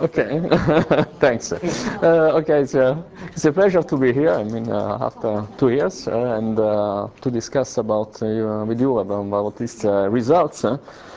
Okay, thanks. Okay, so it's a pleasure to be here. I mean, after 2 years, and to discuss about with you about these results.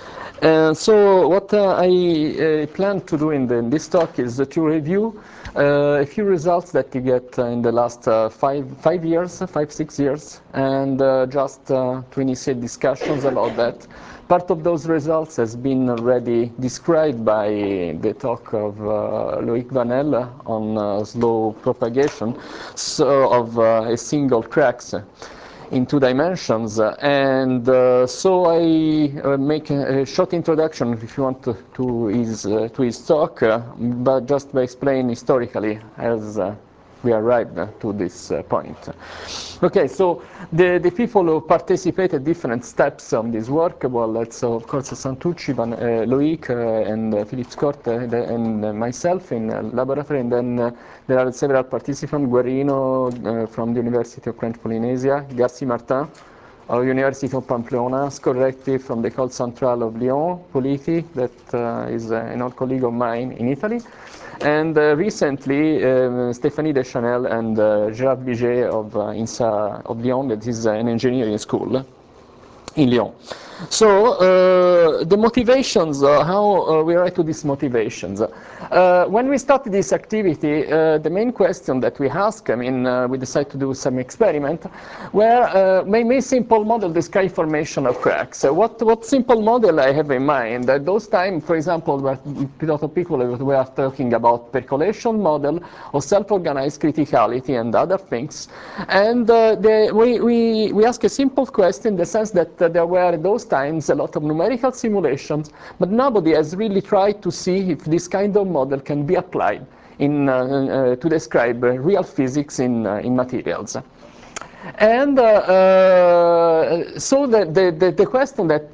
So what I plan to do in this talk is to review a few results that you get in the last 5, 6 years, and just to initiate discussions about that. Part of those results has been already described by the talk of Loïc Vanel on slow propagation of a single cracks in 2 dimensions, and so I make a short introduction, if you want, to his talk, but just by explaining historically as we arrived to this point. Okay, so the people who participated different steps on this work, well, that's of course Santucci, Loïc, and Philippe Scott, and myself in laboratory, and then there are several participants, Guarino from the University of French Polynesia, Garci Martin of University of Pamplona, Scorretti from the École Centrale of Lyon, Politi, that is an old colleague of mine in Italy, and recently Stéphanie Deschanel and Gérard Viget of INSA of Lyon, that is an engineering school in Lyon. So the motivations, how we arrived to these motivations. When we started this activity, the main question that we asked, I mean, we decided to do some experiment, where my simple model describe formation of cracks. What simple model I have in mind? At those time, for example, a lot of people were talking about percolation model or self-organized criticality and other things, and we asked a simple question in the sense that there were at those times a lot of numerical simulations, but nobody has really tried to see if this kind of model can be applied to describe real physics in materials. And so the question that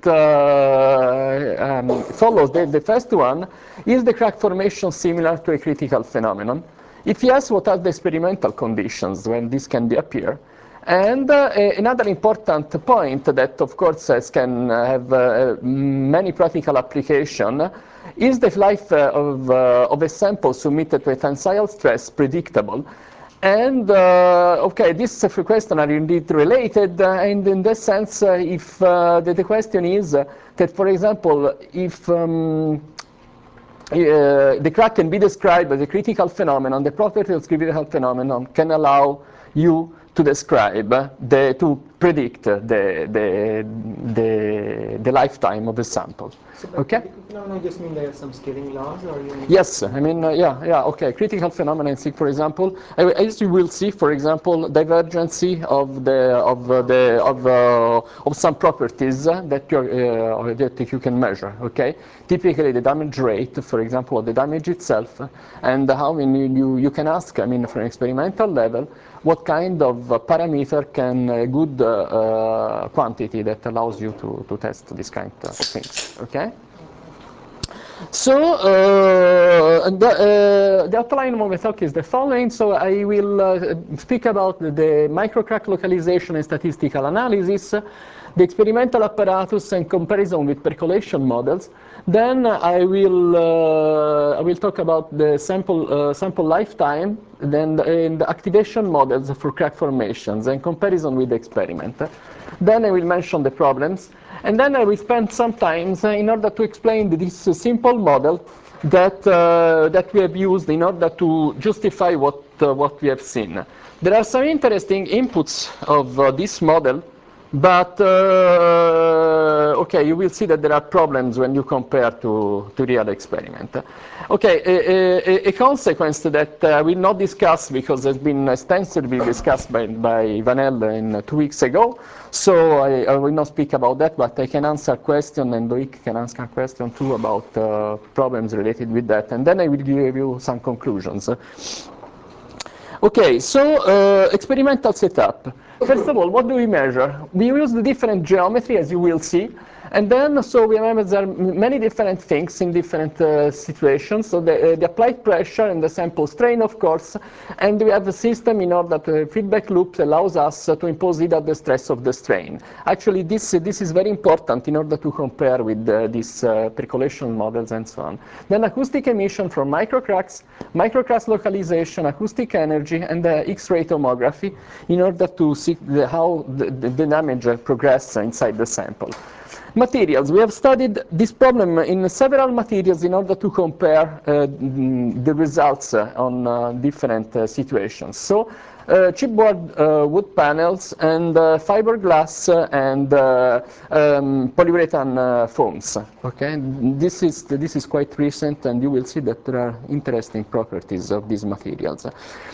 follows the first one, is the crack formation similar to a critical phenomenon? If yes, what are the experimental conditions when this can appear? And another important point that, of course, can have many practical application, is the life of a sample submitted to a tensile stress predictable? And okay, these questions are indeed related, and in this sense, if the question is that, for example, if the crack can be described as a critical phenomenon, the property of critical phenomenon can allow you to describe, to predict the lifetime of the sample. So okay? Critical phenomena just mean there are some scaling laws, or you mean? Yes, I mean, yeah, okay. Critical phenomena in SIG, for example, as you will see, for example, divergency of some properties that you can measure. Okay, typically the damage rate, for example, of the damage itself, and how you can ask, I mean, from an experimental level, what kind of parameter can a good quantity that allows you to test this kind of things. Okay. So the outline of my talk is the following. So I will speak about the microcrack localization and statistical analysis, the experimental apparatus and comparison with percolation models. Then I will talk about the sample lifetime, then the activation models for crack formations and comparison with the experiment. Then I will mention the problems, and then I will spend some time in order to explain this simple model that we have used in order to justify what we have seen. There are some interesting inputs of this model, but okay, you will see that there are problems when you compare to real experiment. Okay, a consequence that I will not discuss because it's been extensively discussed by Vanel 2 weeks ago, so I will not speak about that, but I can answer questions, and Loïc can answer a question too about problems related with that, and then I will give you some conclusions. Okay, so experimental setup. First of all, what do we measure? We use the different geometry, as you will see, And then, so we remember there are many different things in different situations. So the applied pressure and the sample strain, of course, and we have a system in order to feedback loop allows us to impose either the stress of the strain. Actually, this is very important in order to compare with these percolation models and so on. Then acoustic emission from microcracks localization, acoustic energy, and X-ray tomography in order to see how the damage progresses inside the sample. Materials. We have studied this problem in several materials in order to compare the results on different situations. So chipboard wood panels and fiberglass and polyurethane foams. Okay, this is quite recent, and you will see that there are interesting properties of these materials.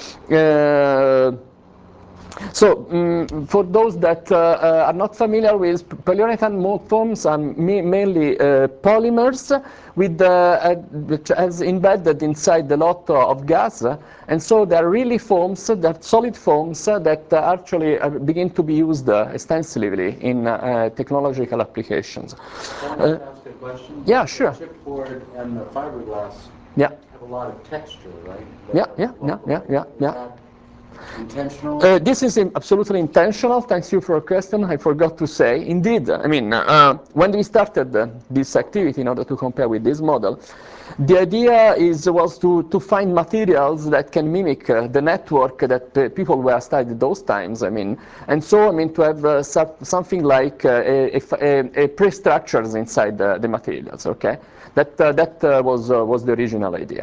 So, for those that are not familiar with polyurethane foams, are mainly polymers which has embedded inside a lot of gas, and so they are really foams, they're solid foams that actually begin to be used extensively in technological applications. Can I ask a question? Yeah, sure. The chipboard and the fiberglass Yeah. have a lot of texture, right? Yeah. Intentional? This is absolutely intentional. Thanks you for a question. I forgot to say. Indeed, I mean, when we started this activity in order to compare with this model, the idea was to find materials that can mimic the network that people were studying those times. I mean, and so I mean to have something like a pre-structures inside the materials. Okay, that was the original idea.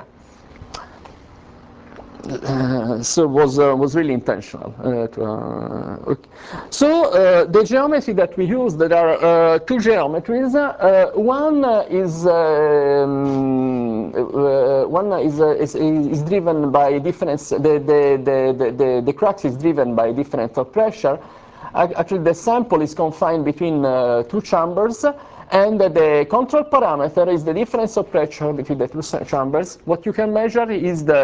So was really intentional. Okay. So the geometry that we use, there are two geometries. One is driven by difference. The crux is driven by difference of pressure. Actually, the sample is confined between two chambers. And the control parameter is the difference of pressure between the two chambers. What you can measure is the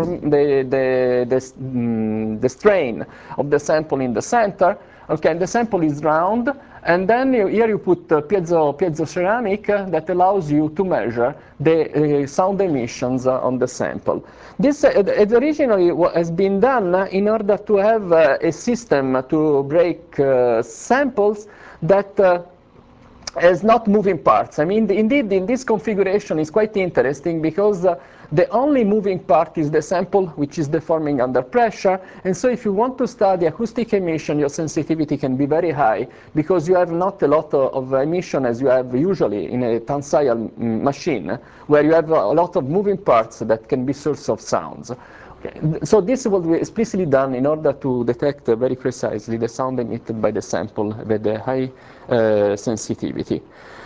strain of the sample in the center. Okay, and the sample is round, and then here you put piezo ceramic that allows you to measure the sound emissions on the sample. This originally has been done in order to have a system to break samples that as not moving parts. I mean, indeed, in this configuration is quite interesting because the only moving part is the sample, which is deforming under pressure. And so if you want to study acoustic emission, your sensitivity can be very high because you have not a lot of emission as you have usually in a tensile machine, where you have a lot of moving parts that can be source of sounds. Okay. So this was explicitly done in order to detect very precisely the sound emitted by the sample with a high sensitivity.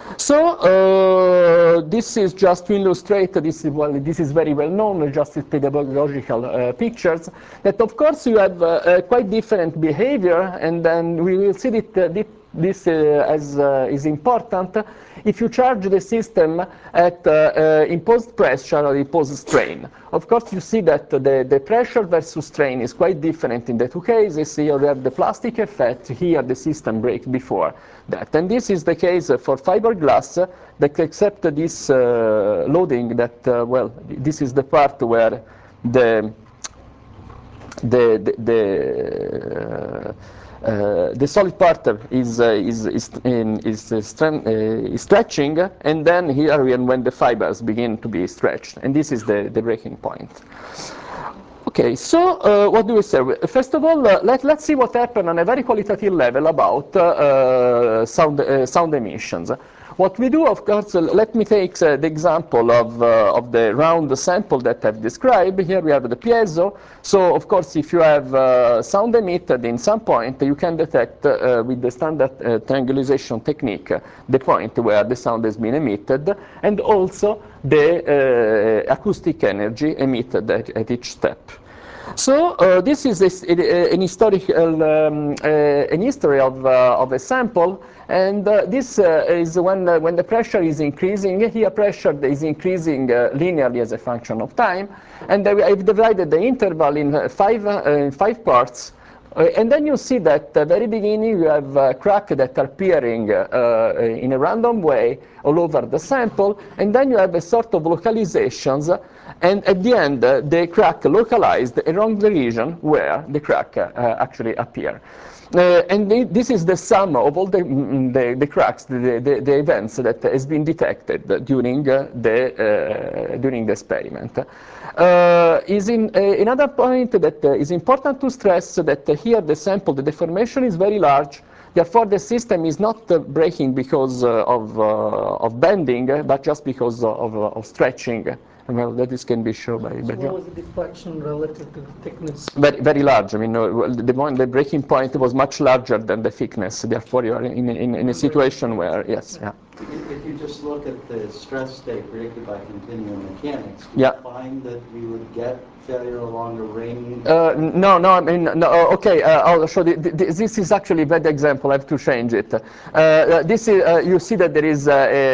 So this is just to illustrate, this is very well known, just as pedagogical pictures, that of course you have quite different behavior, and then we will see that this is important if you charge the system at imposed pressure or imposed strain. Of course, you see that the pressure versus strain is quite different in the two cases. Here we have the plastic effect. Here the system breaks before that. And this is the case for fiberglass that accept this loading that, well, this is the part where the solid part is stretching, and then here when the fibers begin to be stretched, and this is the breaking point. Okay, so what do we say? First of all, let's see what happened on a very qualitative level about sound emissions. What we do, of course, let me take the example of the round sample that I've described. Here we have the piezo. So, of course, if you have sound emitted in some point, you can detect with the standard triangulation technique the point where the sound has been emitted, and also the acoustic energy emitted at each step. So this is an historical an history of a sample, and this is when the pressure is increasing. Here pressure is increasing linearly as a function of time, and I've divided the interval in five parts. And then you see that at the very beginning you have cracks that are appearing in a random way all over the sample, and then you have a sort of localizations, and at the end the crack localized around the region where the crack actually appear. And this is the sum of all the cracks, the events that has been detected during the experiment. Another point that is important to stress that here the sample, the deformation is very large. Therefore, the system is not breaking because of bending, but just because of stretching. Well, that is can be shown by So what was the deflection relative to the thickness? very, very large. I mean, the breaking point was much larger than the thickness. Therefore, you are in a situation where, yes, yeah. If you just look at the stress state predicted by continuum mechanics, do Yeah. you find that you would get failure along the ring? No, I mean, no, okay, I'll show you. This is actually a bad example. I have to change it. This is, you see that there is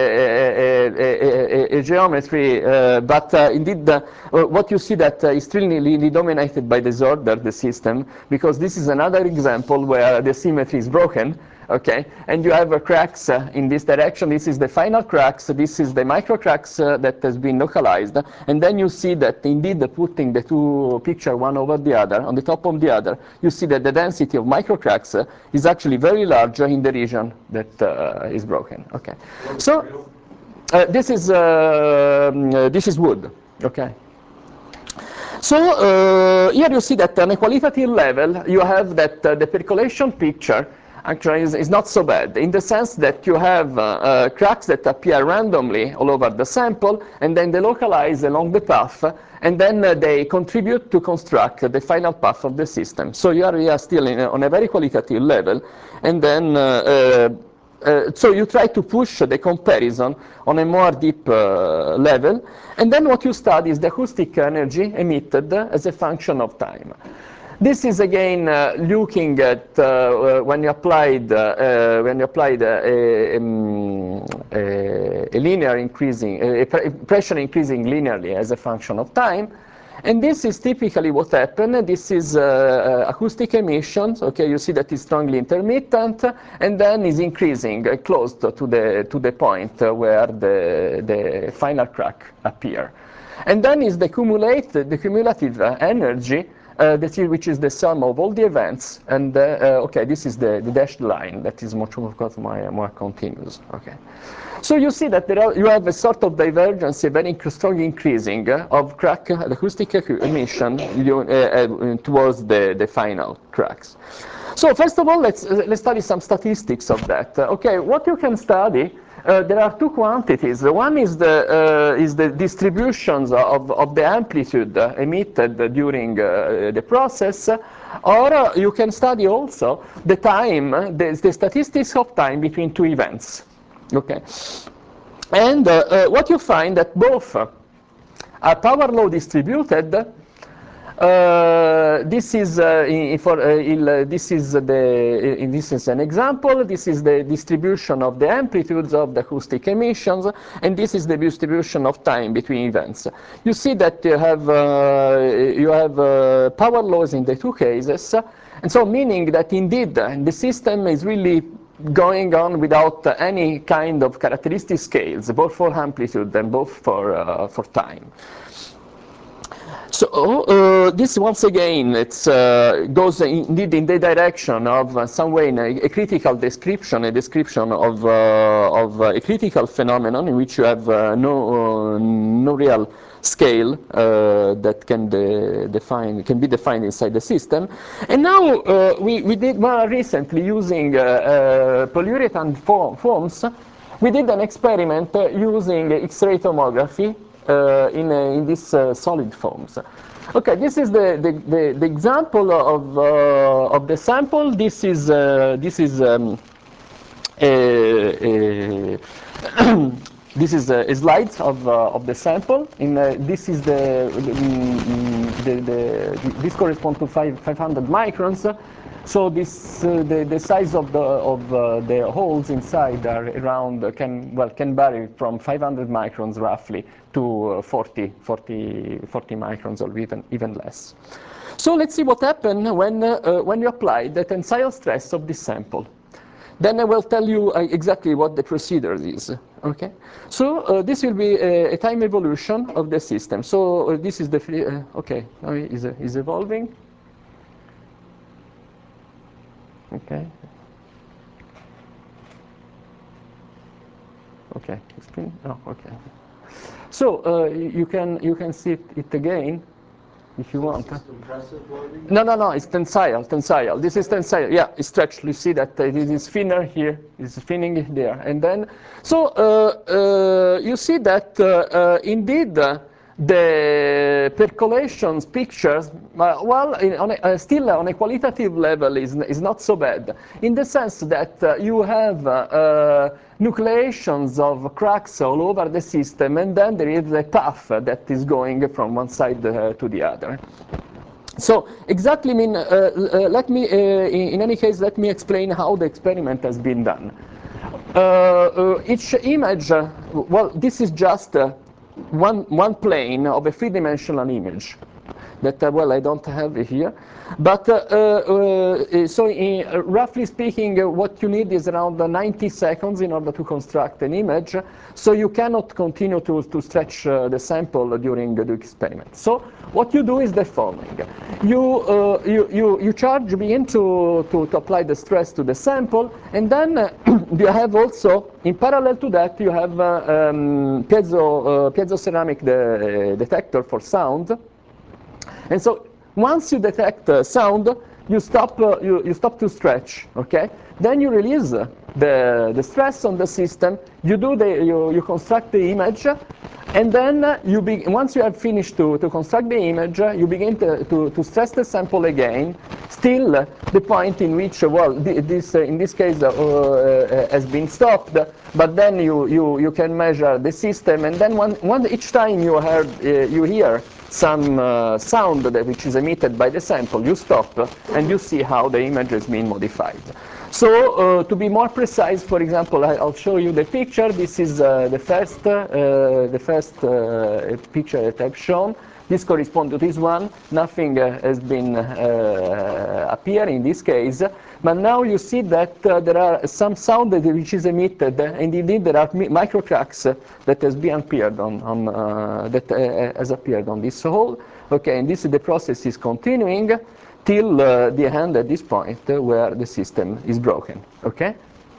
a geometry, but indeed, what you see that is really dominated by disorder, the system, because this is another example where the symmetry is broken. Okay, and you have cracks in this direction. This is the final cracks. This is the micro cracks that has been localized. And then you see that indeed putting the two pictures one over the other, on the top of the other, you see that the density of micro cracks is actually very large in the region that is broken. Okay, so this is wood. Okay. So here you see that on a qualitative level, you have that the percolation picture actually is not so bad, in the sense that you have cracks that appear randomly all over the sample, and then they localize along the path, and then they contribute to construct the final path of the system. So you are still on a very qualitative level, and then so you try to push the comparison on a more deep level, and then what you study is the acoustic energy emitted as a function of time. This is again looking at when you applied a linear increasing, pressure increasing linearly as a function of time. And this is typically what happened. This is acoustic emissions. Okay, you see that it's strongly intermittent, and then is increasing close to the point where the final crack appear. And then is the cumulative energy, which is the sum of all the events. And okay, this is the dashed line that is much more continuous. Okay. So you see that you have a sort of divergence, a very strong increasing of crack acoustic emission towards the final cracks. So first of all, let's study some statistics of that. Okay, what you can study, there are two quantities. One is the distributions of the amplitude emitted during the process, or you can study also the time, the statistics of time between two events. Okay, and what you find that both are power law distributed. This is an example. This is the distribution of the amplitudes of the acoustic emissions, and this is the distribution of time between events. You see that you have power laws in the two cases, and so meaning that indeed the system is really going on without any kind of characteristic scales, both for amplitude and both for time. So this once again goes indeed in the direction of some way a critical description, a description of a critical phenomenon in which you have no real scale that can be defined inside the system. And now we did more recently using polyurethane foams. We did an experiment using X-ray tomography in these solid foams. Okay, this is the example of the sample. This is this is a slide of the sample. This is this corresponds to 500 microns. So this the size of the holes inside are around can vary from 500 microns roughly to 40 microns or even less. So let's see what happened when you apply the tensile stress of this sample. Then I will tell you exactly what the procedure is. Okay, so this will be a time evolution of the system. So this is the okay, now is evolving. Okay. Okay, it's been, oh, okay. So you can see it again. If you want. Compressive loading? No, it's tensile. This is tensile. Yeah, it's stretched. You see that it is thinner here, it's thinning there. And then, so you see that indeed the percolations pictures, still on a qualitative level is not so bad, in the sense that you have nucleations of cracks all over the system, and then there is a path that is going from one side to the other. So exactly, let me, in any case, let me explain how the experiment has been done. Each image, well, this is just one plane of a three-dimensional image that, well, I don't have it here. But so roughly speaking, what you need is around 90 seconds in order to construct an image. So you cannot continue to stretch the sample during the experiment. So what you do is the following. You begin to apply the stress to the sample, and then you have also, in parallel to that, you have piezoceramic detector for sound. And so once you detect sound, you stop to stretch, okay? Then you release the stress on the system. You construct the image, and then once you have finished to construct the image, you begin to stress the sample again. Still, the point in which, well, this in this case has been stopped. But then you can measure the system, and then each time you hear some sound which is emitted by the sample, you stop and you see how the image has been modified. So to be more precise, for example, I'll show you the picture. This is the first picture that I've shown. This corresponds to this one. Nothing has been appear in this case. But now you see that there are some sound which is emitted, and indeed there are micro cracks that has been appeared has appeared on this hole. Okay, and the process is continuing till the end at this point where the system is broken. Okay.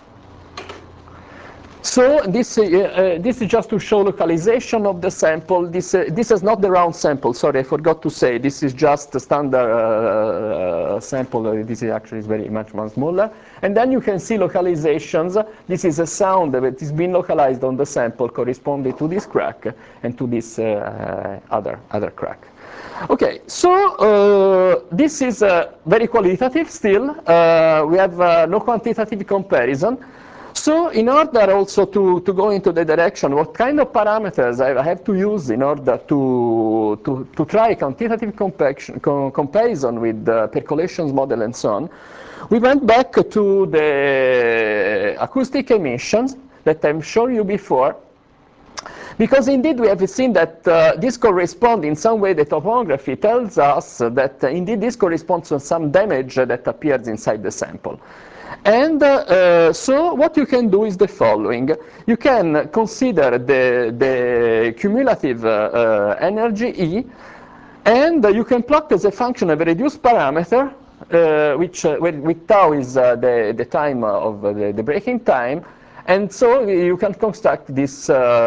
So this is just to show localization of the sample. This is not the round sample. Sorry, I forgot to say. This is just a standard sample. This is actually very much more smaller. And then you can see localizations. This is a sound that is being localized on the sample corresponding to this crack and to this other crack. Okay, so this is very qualitative still. We have no quantitative comparison. So in order also to go into the direction, what kind of parameters I have to use in order to try quantitative comparison with the percolations model and so on, we went back to the acoustic emissions that I'm showing you before. Because indeed we have seen that this corresponds in some way, the topography tells us that indeed this corresponds to some damage that appears inside the sample. And so what you can do is the following. You can consider the cumulative energy E, and you can plot as a function of a reduced parameter, which with tau is the time of the breaking time. And so you can construct this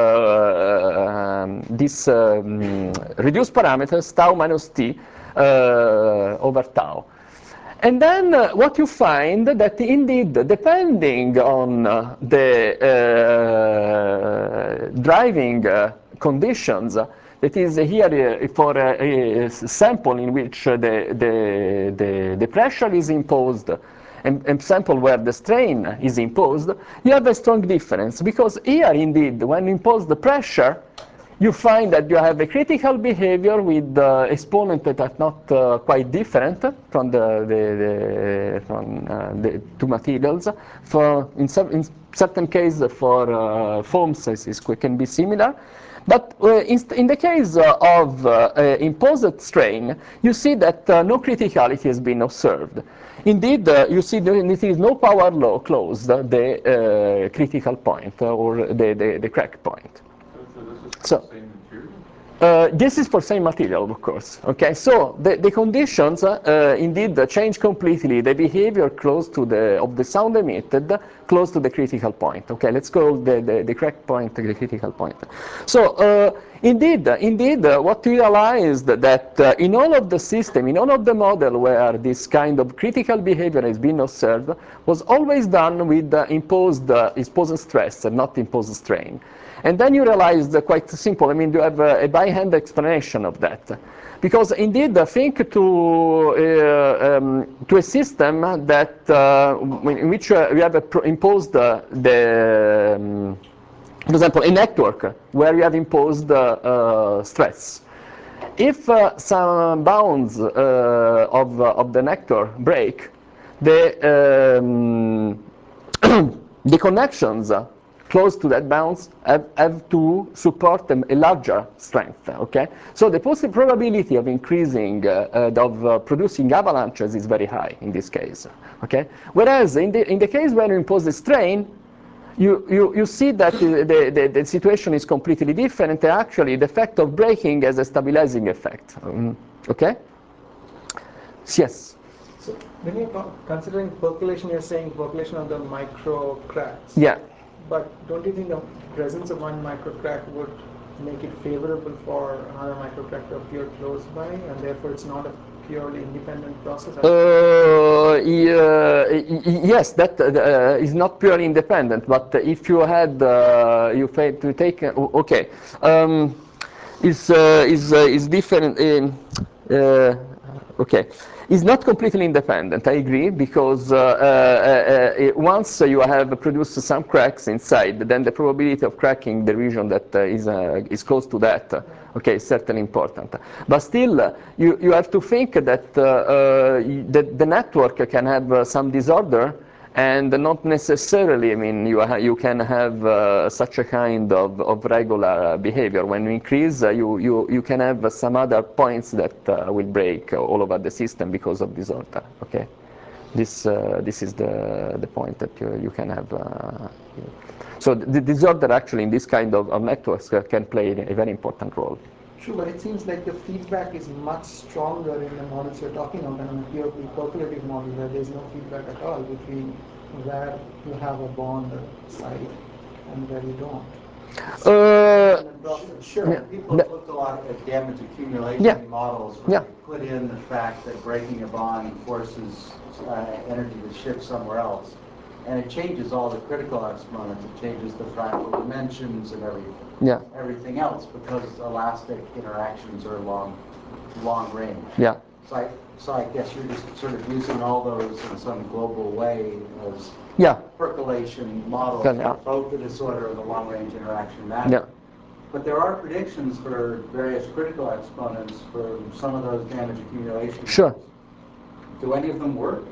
reduced parameters, tau minus t over tau. And then what you find that indeed, depending on the driving conditions, that is here for a sample in which the pressure is imposed sample where the strain is imposed, you have a strong difference. Because here, indeed, when you impose the pressure, you find that you have a critical behavior with exponents that are not quite different from the two materials. In certain cases, for foams, it can be similar. But in the case of imposed strain, you see that no criticality has been observed. Indeed, you see there is no power law closed the critical point or the crack point. So this is for same material, of course. Okay, so the conditions indeed change completely. The behavior close to of the sound emitted close to the critical point. Okay, let's call the crack point the critical point. So indeed, what we realized that in all of the system, in all of the model where this kind of critical behavior has been observed, was always done with imposed stress and not imposed strain. And then you realize quite simple. I mean, you have a by-hand explanation of that, because indeed, think to a system that in which we have imposed for example, a network where you have imposed stress. If some bounds of the network break, the connections close to that bounds have to support a larger strength. Okay, so the probability of increasing producing avalanches is very high in this case. Okay, whereas in the case when you impose the strain, you see that the situation is completely different. Actually, the effect of breaking has a stabilizing effect. Okay. Yes. So when you're considering percolation, you're saying percolation of the micro cracks. Yeah. But don't you think the presence of one micro crack would make it favorable for another micro crack to appear close by, and therefore it's not a purely independent process? Yes, that is not purely independent. But if you had you failed to take okay, is different. Okay. It's not completely independent, I agree, because once you have produced some cracks inside, then the probability of cracking the region that is close to that, okay, is certainly important. But still, you have to think that the network can have some disorder, and not necessarily, I mean, you can have such a kind of regular behavior. When you increase, you can have some other points that will break all over the system because of disorder. Okay, this is the point that you can have. So the disorder actually in this kind of networks can play a very important role. True, but it seems like the feedback is much stronger in the models you're talking about than in a purely percolative model where there's no feedback at all between where you have a bond site and where you don't. Sure. Yeah. People have looked a lot at damage accumulation models where they put in the fact that breaking a bond forces energy to shift somewhere else. And it changes all the critical exponents. It changes the fractal dimensions and everything else because elastic interactions are long range. Yeah. So I guess you're just sort of using all those in some global way as percolation models for both the disorder and the long range interaction matter. Yeah. But there are predictions for various critical exponents for some of those damage accumulations. Sure. Do any of them work?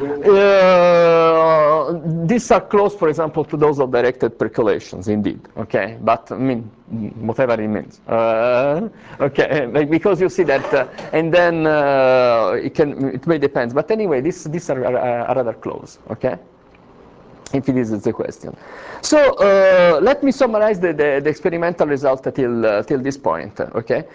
These are close, for example, to those of directed percolations, indeed. Okay, but I mean, whatever it means. Okay, because you see that, and then it may depend. But anyway, these are rather close. Okay, if this is the question. So let me summarize the experimental result till this point. Okay,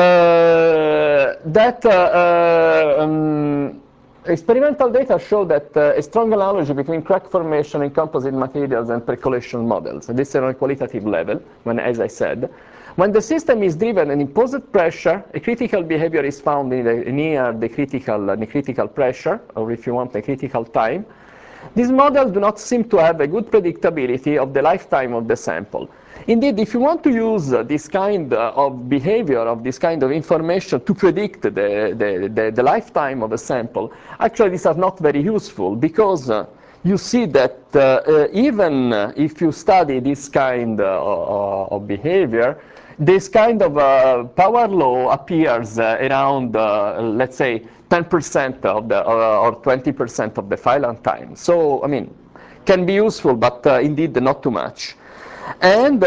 experimental data show that a strong analogy between crack formation in composite materials and percolation models. And this is on a qualitative level, as I said. When the system is driven and imposed pressure, a critical behavior is found near the critical pressure, or if you want, the critical time. These models do not seem to have a good predictability of the lifetime of the sample. Indeed, if you want to use this kind of behavior, of this kind of information to predict the lifetime of a sample, actually these are not very useful because you see that even if you study this kind of behavior, this kind of power law appears around, let's say, 10% of the, or 20% of the file time. So, I mean, can be useful, but indeed not too much. And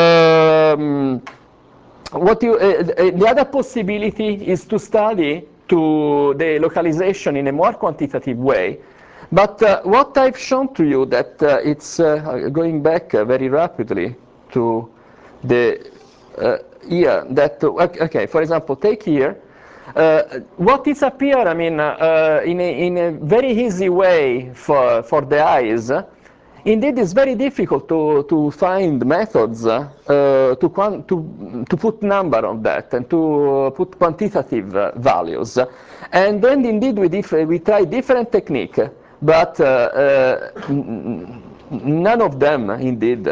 the other possibility is to study to the localization in a more quantitative way. But what I've shown to you that it's going back very rapidly to the here that okay, for example, take here what is appear, I mean, in a very easy way for the eyes. Indeed, it's very difficult to find methods to put number on that and to put quantitative values. And then indeed we try different technique, but none of them indeed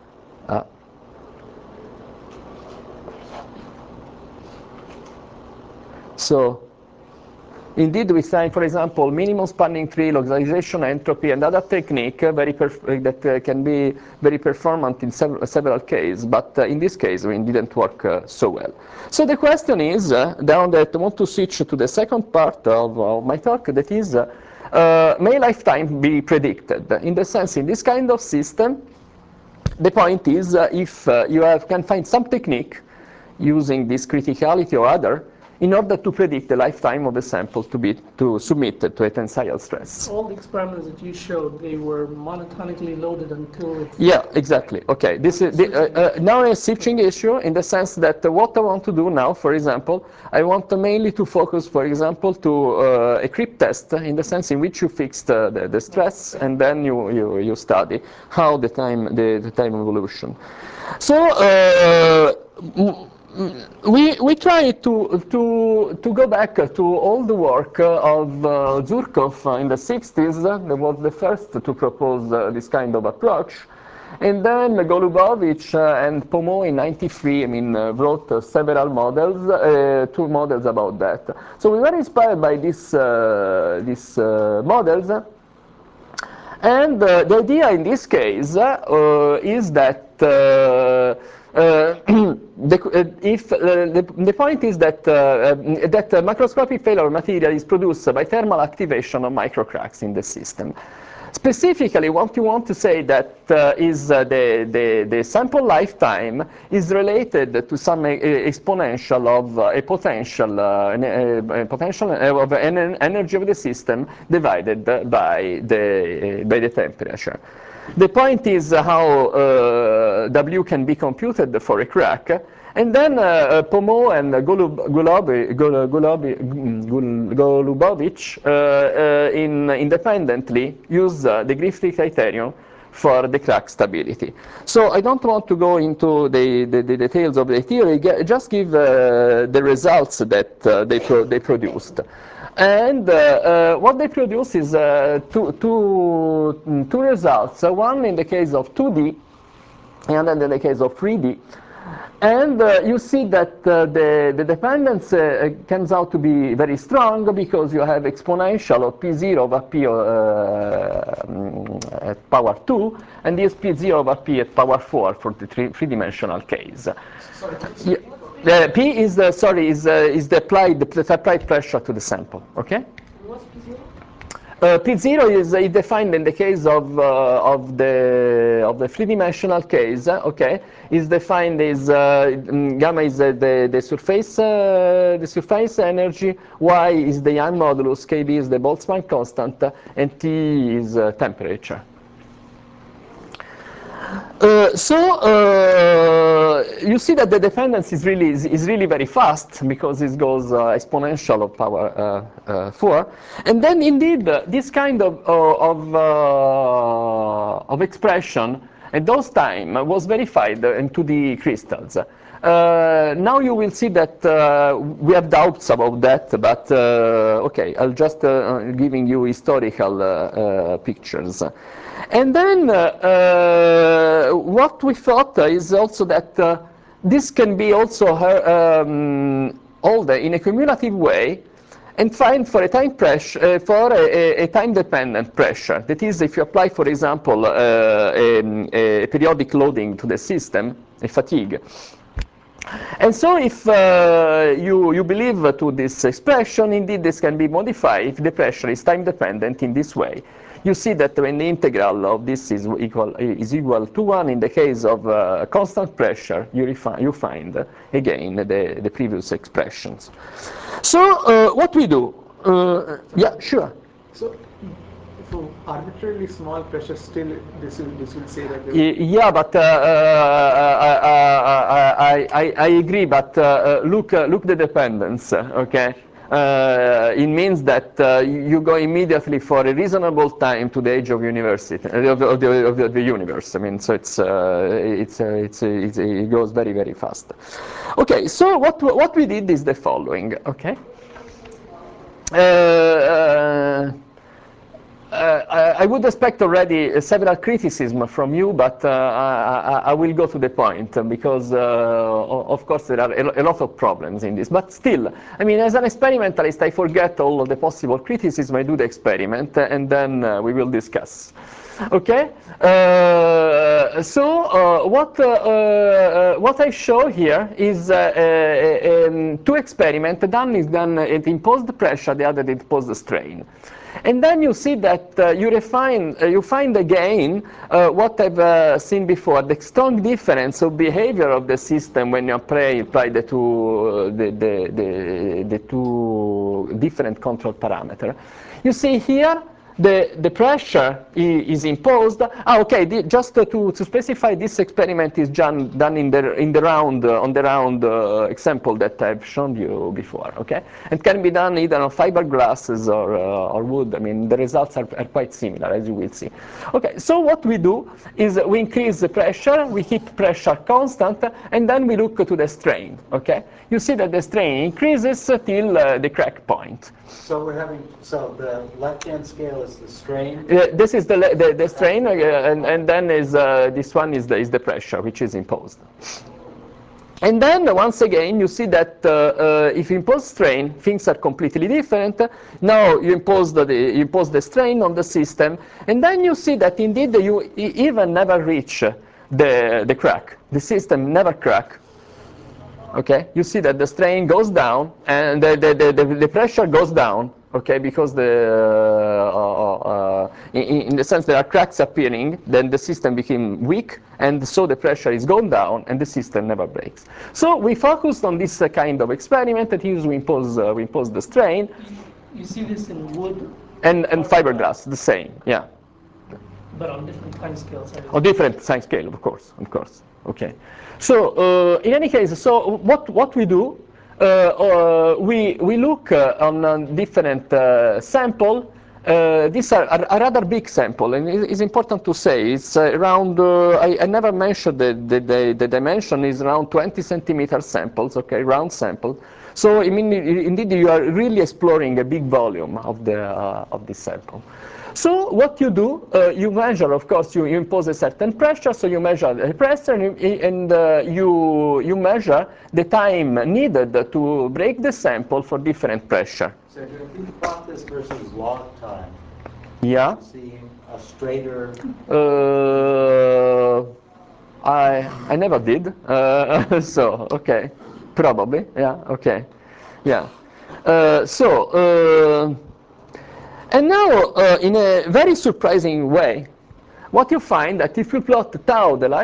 so indeed, we find, for example, minimum spanning tree, localization entropy, and other technique that can be very performant in several cases, but in this case, it didn't work so well. So the question is, down that I want to switch to the second part of my talk, that is, may lifetime be predicted? In the sense, in this kind of system, the point is, if you can find some technique using this criticality or other, in order to predict the lifetime of a sample to submit to a tensile stress. All the experiments that you showed, they were monotonically loaded until it's... Yeah, exactly. Okay, this is now a switching issue in the sense that what I want to do now, for example, I want mainly to focus, for example, to a creep test in the sense in which you fix the stress and then you study how the time evolution. So we try to go back to all the work of Zurkov in the 60s. That was the first to propose this kind of approach. And then Golubovich and Pomot in '93, I mean, wrote several models, 2 models about that. So we were inspired by these models. And the idea in this case is that the point is that macroscopic failure of material is produced by thermal activation of microcracks in the system. Specifically, what you want to say that is the sample lifetime is related to some exponential of a potential of an energy of the system divided by the temperature. The point is how W can be computed for a crack. And then Pomot and Golubovich independently use the Griffith criterion for the crack stability. So I don't want to go into the details of the theory, just give the results that they produced. And what they produce is two results, one in the case of 2D and then in the case of 3D. And you see that the dependence comes out to be very strong because you have exponential of P0 over P at power 2, and this P0 over P at power 4 for the three-dimensional case. Sorry, P is the the applied pressure to the sample. Okay. What's P0? P0 is defined in the case of the three-dimensional case. Okay, is defined as gamma is the surface energy, y is the Young modulus, Kb is the Boltzmann constant, and T is temperature. You see that the dependence is really very fast because it goes exponential of power 4, and then indeed this kind of expression at those time was verified in 2D crystals. Now you will see that we have doubts about that, but okay, I'll just giving you historical pictures. And then what we thought is also that this can be also ordered in a cumulative way, and find for a time pressure for a time-dependent pressure. That is, if you apply, for example, a periodic loading to the system, a fatigue. And so if you believe to this expression, indeed this can be modified if the pressure is time-dependent in this way. You see that when the integral of this is equal to 1, in the case of constant pressure, you find again the previous expressions. So what we do? Yeah, sure. So for arbitrarily small pressure, still this will say that. Yeah, but I agree. But look the dependence. Okay. It means that you go immediately for a reasonable time to the age of university of the universe. I mean, so it goes very, very fast. Okay, so what we did is the following. Okay. I would expect already several criticism from you, but I will go to the point because, of course, there are a lot of problems in this. But still, I mean, as an experimentalist, I forget all of the possible criticism. I do the experiment, and then we will discuss. Okay. So what I show here is two experiments. One is done at imposed pressure, the other at imposed strain. And then you see that you find again what I've seen before, the strong difference of behavior of the system when you apply the two different control parameters. You see here the pressure is imposed. Okay, just to specify, this experiment is done in the round on the round example that I've shown you before. Okay, it can be done either on fiberglasses or wood. I mean, the results are quite similar, as you will see. Okay, so what we do is we increase the pressure, we keep pressure constant, and then we look to the strain. Okay, you see that the strain increases till the crack point. So the left-hand scale is the strain. This is the strain, and then this one is the pressure, which is imposed. And then once again, you see that if you impose strain, things are completely different. Now you impose the strain on the system, and then you see that indeed you even never reach the crack. The system never crack. Okay, you see that the strain goes down and the pressure goes down. Okay, because in the sense there are cracks appearing, then the system became weak, and so the pressure is going down, and the system never breaks. So we focused on this kind of experiment that is we impose the strain. You see this in wood and fiberglass, the same, yeah. But on different time scales. On different time scale, of course. Okay. So in any case, so what we do, we look on different sample. These are a rather big sample, and it's important to say it's around. I never mentioned the dimension is around 20 centimeter samples. Okay, round sample. So I mean, indeed, you are really exploring a big volume of this sample. So what you do, you measure, of course, you impose a certain pressure, so you measure the pressure, and you measure the time needed to break the sample for different pressure. So if you plot this versus log time, yeah, see a straighter. I never did. So okay, probably, yeah, okay, yeah. And now, in a very surprising way, what you find that if you plot tau, the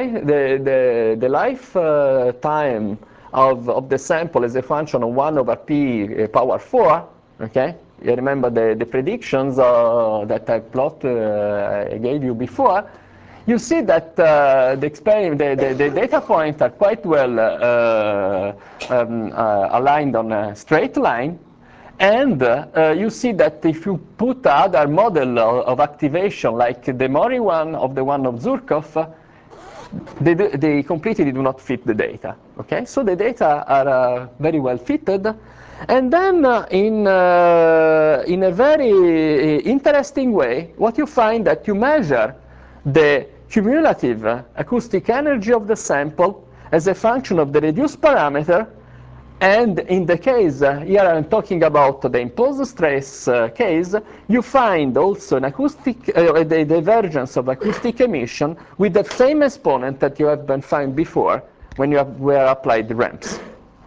lifetime of the sample as a function of 1 over p power 4, okay? You remember the predictions that I I gave you before. You see that the data points are quite well aligned on a straight line. And you see that if you put other model of activation, like the Mori one of the one of Zurkov, they completely do not fit the data. Okay, so the data are very well fitted, and then in a very interesting way, what you find that you measure the cumulative acoustic energy of the sample as a function of the reduced parameter. And in the case, here I'm talking about the imposed stress case, you find also an acoustic, the divergence of acoustic emission with the same exponent that you have been found before when you were applied the ramps.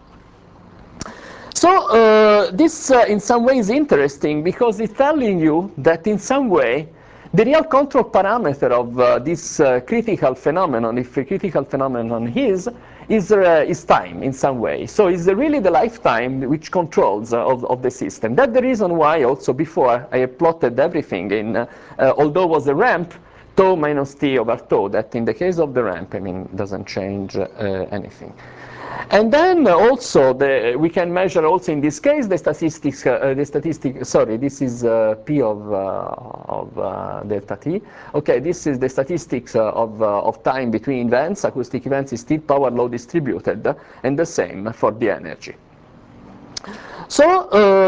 So this in some way is interesting because it's telling you that in some way the real control parameter of this critical phenomenon, if a critical phenomenon is time in some way. So it's really the lifetime which controls of the system. That's the reason why also before I plotted everything in, although it was a ramp, tau minus t over tau, that in the case of the ramp, I mean, doesn't change anything. And then also we can measure also in this case the statistics. Sorry, this is p of delta t. Okay, this is the statistics of time between events. Acoustic events is still power law distributed, and the same for the energy. So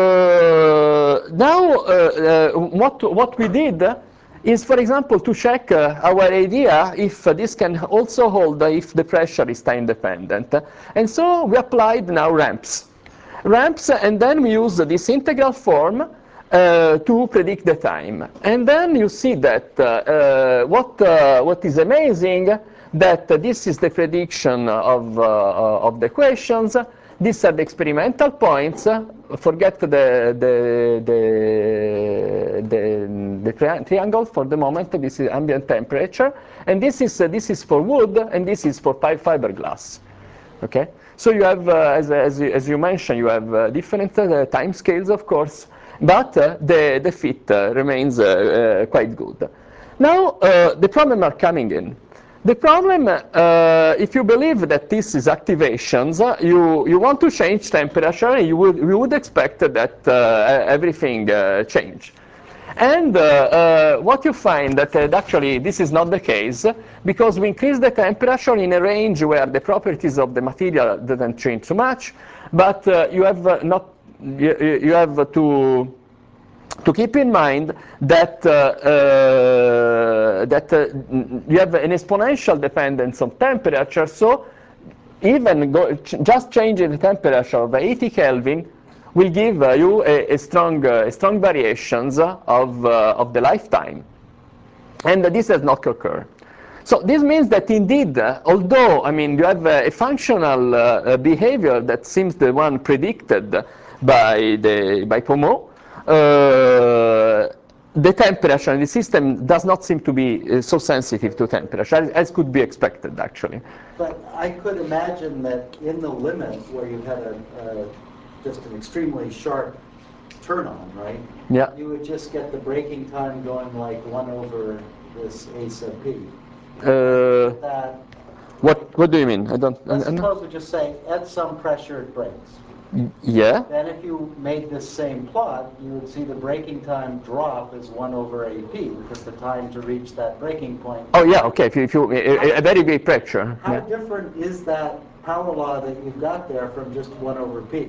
now what we did is, for example, to check our idea if this can also hold if the pressure is time dependent. And so we applied now ramps. And then we use this integral form to predict the time. And then you see that what is amazing, that this is the prediction of the equations. These are the experimental points. Forget the triangle for the moment. This is ambient temperature, and this is for wood, and this is for fiberglass. Okay, so you have, as you mentioned, you have different time scales, of course, but the fit remains quite good. Now the problem are coming in. The problem, if you believe that this is activations, you want to change temperature, and you would expect that everything change. And what you find that actually this is not the case, because we increase the temperature in a range where the properties of the material doesn't change so much, but you have not you have to keep in mind that you have an exponential dependence of temperature. So even just changing the temperature of 80 Kelvin will give you a strong variations of the lifetime, and this has not occurred. So this means that indeed, although I mean you have a functional behavior that seems the one predicted by Pommeau, the temperature in the system does not seem to be so sensitive to temperature as could be expected, actually. But I could imagine that in the limit where you had just an extremely sharp turn on, right? Yeah. You would just get the breaking time going like 1 over this A sub p. What do you mean? I don't. Let's suppose we just say at some pressure it breaks. Yeah. Then if you made this same plot, you would see the breaking time drop as 1 over AP, because the time to reach that breaking point. Oh yeah, okay. If you a very big pressure. How different is that power law that you've got there from just 1 over P?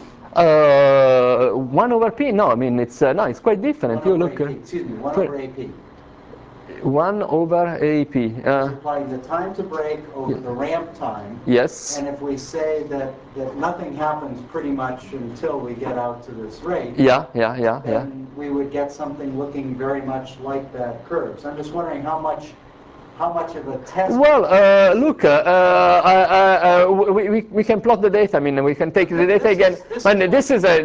1 over P? No, I mean it's no, it's quite different. You look. Excuse me, 1 over AP. 1 over AP. Applying the time to break over the ramp time. Yes. And if we say that nothing happens pretty much until we get out to this rate, then we would get something looking very much like that curve. So I'm just wondering how much of a test. Well, look, we can plot the data. I mean, we can take the data again. This is very.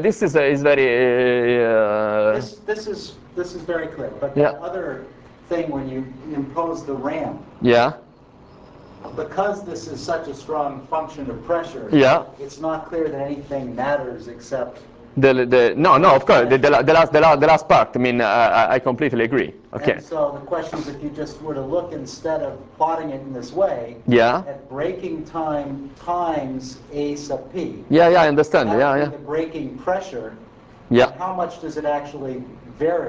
This is very clear. But the other thing, when you impose the ramp, because this is such a strong function of pressure, it's not clear that anything matters except no, of course, the last part. I mean, I completely agree. Okay. And so the question is, if you just were to look, instead of plotting it in this way, at breaking time times A sub p. I understand. The breaking pressure, Yeah. How much does it actually vary?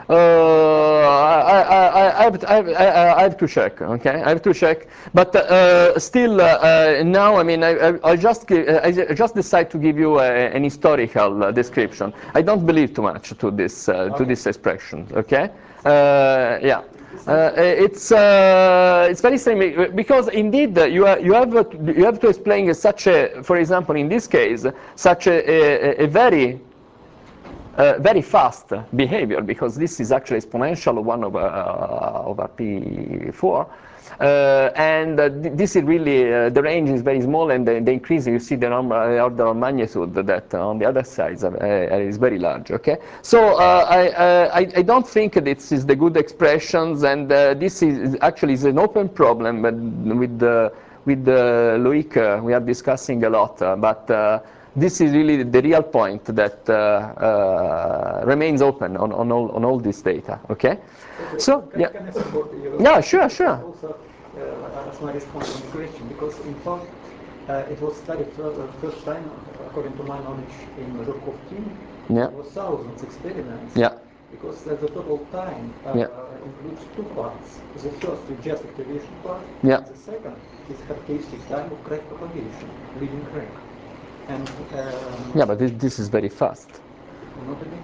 I have to check. Okay, I have to check. But still, now I mean, I just decide to give you an historical description. I don't believe too much to this expression. Okay, yeah. It's very strange because indeed you have to explain such a, for example, in this case, such a very very fast behavior, because this is actually exponential of 1 over p4. And this is really, the range is very small, and the increase, you see the order of magnitude that on the other side is very large, okay? So I don't think this is the good expressions, and this is actually is an open problem with Loic we are discussing a lot, but this is really the real point that remains open on all this data. Okay, so can I support you? Yeah, sure. Also, as my response on the question, because in fact it was studied first time, according to my knowledge, in Zurkov team. Yeah. It was thousands experiments. Yeah. Because the total time includes 2 parts. The first is just activation part. Yeah. And the second is characteristic time of crack propagation, leading crack. And yeah, but this is very fast. Not a big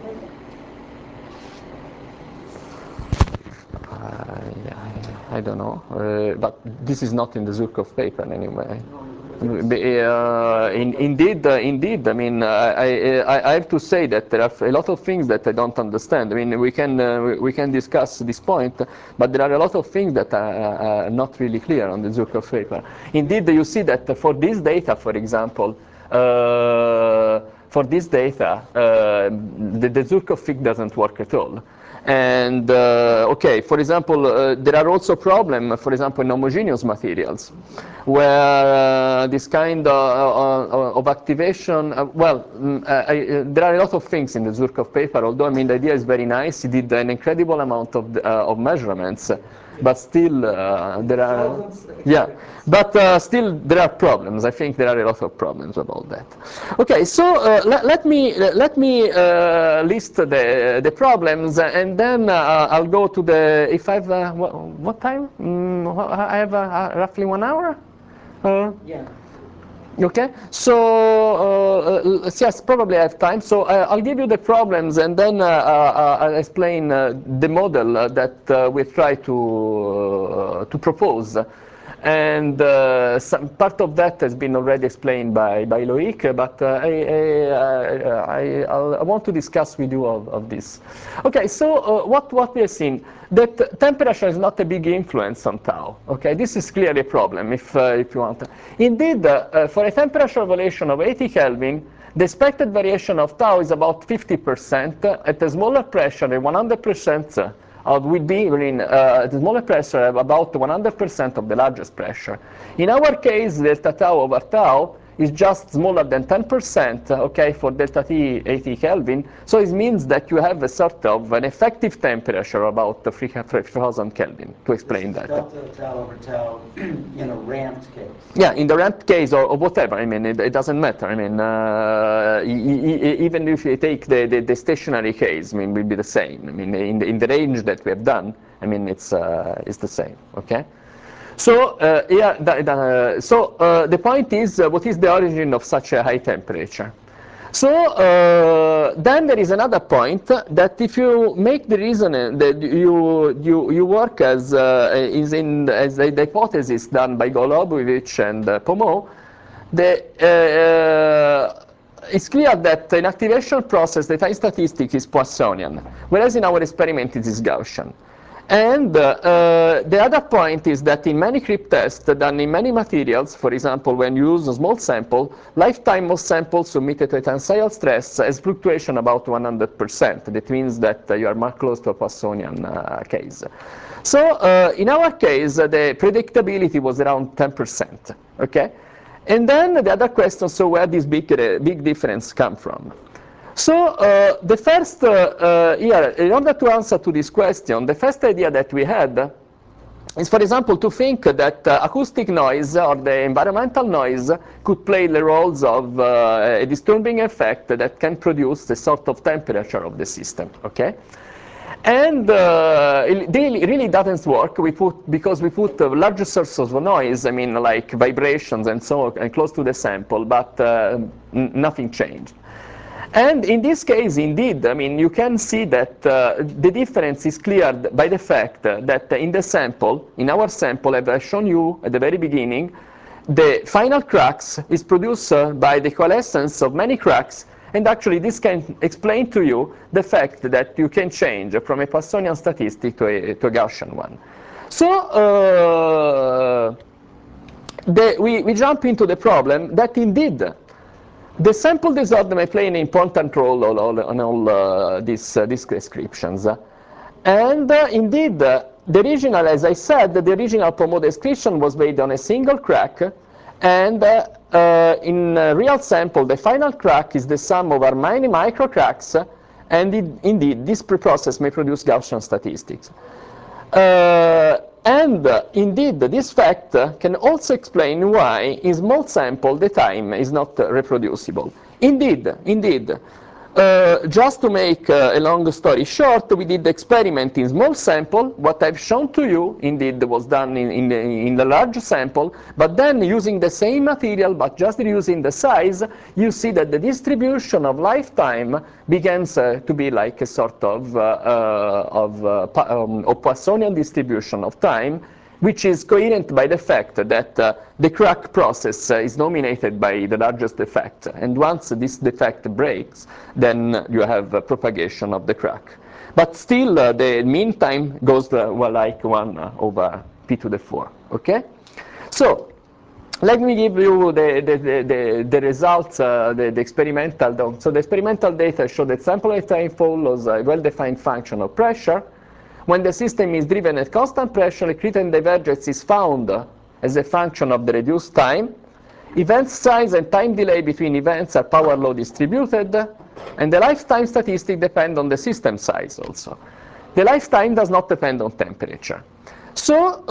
I don't know, but this is not in the Zurkov paper anyway. Indeed, I mean, I have to say that there are a lot of things that I don't understand. I mean, we can discuss this point, but there are a lot of things that are not really clear on the Zurkov paper. Indeed, you see that for this data, for example, for this data, the Zurkov fig doesn't work at all. And okay, for example, there are also problems, for example, in homogeneous materials, where this kind of activation, there are a lot of things in the Zurkov paper, although I mean the idea is very nice. He did an incredible amount of measurements, but still there are, still there are problems. I think there are a lot of problems about that. Okay, so let me list the problems, and then I'll go to the, if I have what time? I have roughly 1 hour. Yeah. Okay, so yes, probably I have time. So I'll give you the problems, and then I'll explain the model that we try to propose. And some part of that has been already explained by Loic, but I want to discuss with you of this. Okay, so what we have seen, that temperature is not a big influence on tau. Okay, this is clearly a problem if you want. Indeed, for a temperature variation of 80 Kelvin, the expected variation of tau is about 50%. At a smaller pressure, 100%. Will be the smaller pressure about 100% of the largest pressure. In our case, delta tau over tau is just smaller than 10%, okay, for delta T 80 Kelvin. So it means that you have a sort of an effective temperature about 3000 Kelvin, to explain that. Delta tau over tau in a ramped case. Yeah, in the ramped case or whatever, I mean, it doesn't matter. I mean, even if you take the stationary case, I mean, will be the same. I mean, in the range that we have done, I mean, it's the same, okay? So the point is, what is the origin of such a high temperature? So then there is another point, that if you make the reason that you work as the hypothesis done by Golubovich and Pommeau, it's clear that in activation process the time statistic is Poissonian, whereas in our experiment it is Gaussian. And the other point is that in many CRIP tests done in many materials, for example, when you use a small sample, lifetime of samples submitted to a tensile stress has fluctuation about 100%. That means that you are much close to a Poissonian case. So in our case, the predictability was around 10%. Okay, and then the other question: so where this big difference come from? So the first here, in order to answer to this question, the first idea that we had is, for example, to think that acoustic noise or the environmental noise could play the roles of a disturbing effect that can produce a sort of temperature of the system, okay? And it really doesn't work. Because we put larger sources of noise, I mean, like vibrations and so on, and close to the sample, but nothing changed. And in this case, indeed, I mean, you can see that the difference is cleared by the fact that in the sample, in our sample, as I've shown you at the very beginning, the final cracks is produced by the coalescence of many cracks. And actually, this can explain to you the fact that you can change from a Poissonian statistic to a Gaussian one. So we jump into the problem that indeed the sample disorder may play an important role on all these descriptions. And indeed, the original, as I said, the original Pomot description was based on a single crack. And in a real sample, the final crack is the sum over many micro cracks. And indeed, this process may produce Gaussian statistics. And indeed, this fact can also explain why in small sample the time is not reproducible. Indeed, just to make a long story short, we did the experiment in small sample. What I've shown to you, indeed, was done in the large sample. But then, using the same material, but just reducing the size, you see that the distribution of lifetime begins to be like a sort of Poissonian distribution of time, which is coherent by the fact that the crack process is dominated by the largest defect. And once this defect breaks, then you have propagation of the crack. But still, the mean time goes like 1 over p to the 4. Okay? So let me give you the results, the experimental. So the experimental data show that sample lifetime follows a well-defined function of pressure. When the system is driven at constant pressure, a Crittenden divergence is found as a function of the reduced time. Event size and time delay between events are power law distributed, and the lifetime statistic depend on the system size also. The lifetime does not depend on temperature. So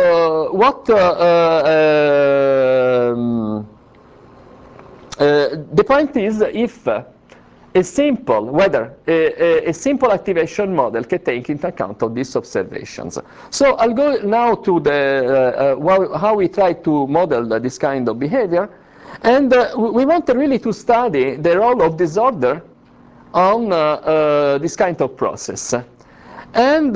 the point is, if a simple activation model can take into account of these observations. So I'll go now to how we try to model this kind of behavior. And we want really to study the role of disorder on this kind of process. And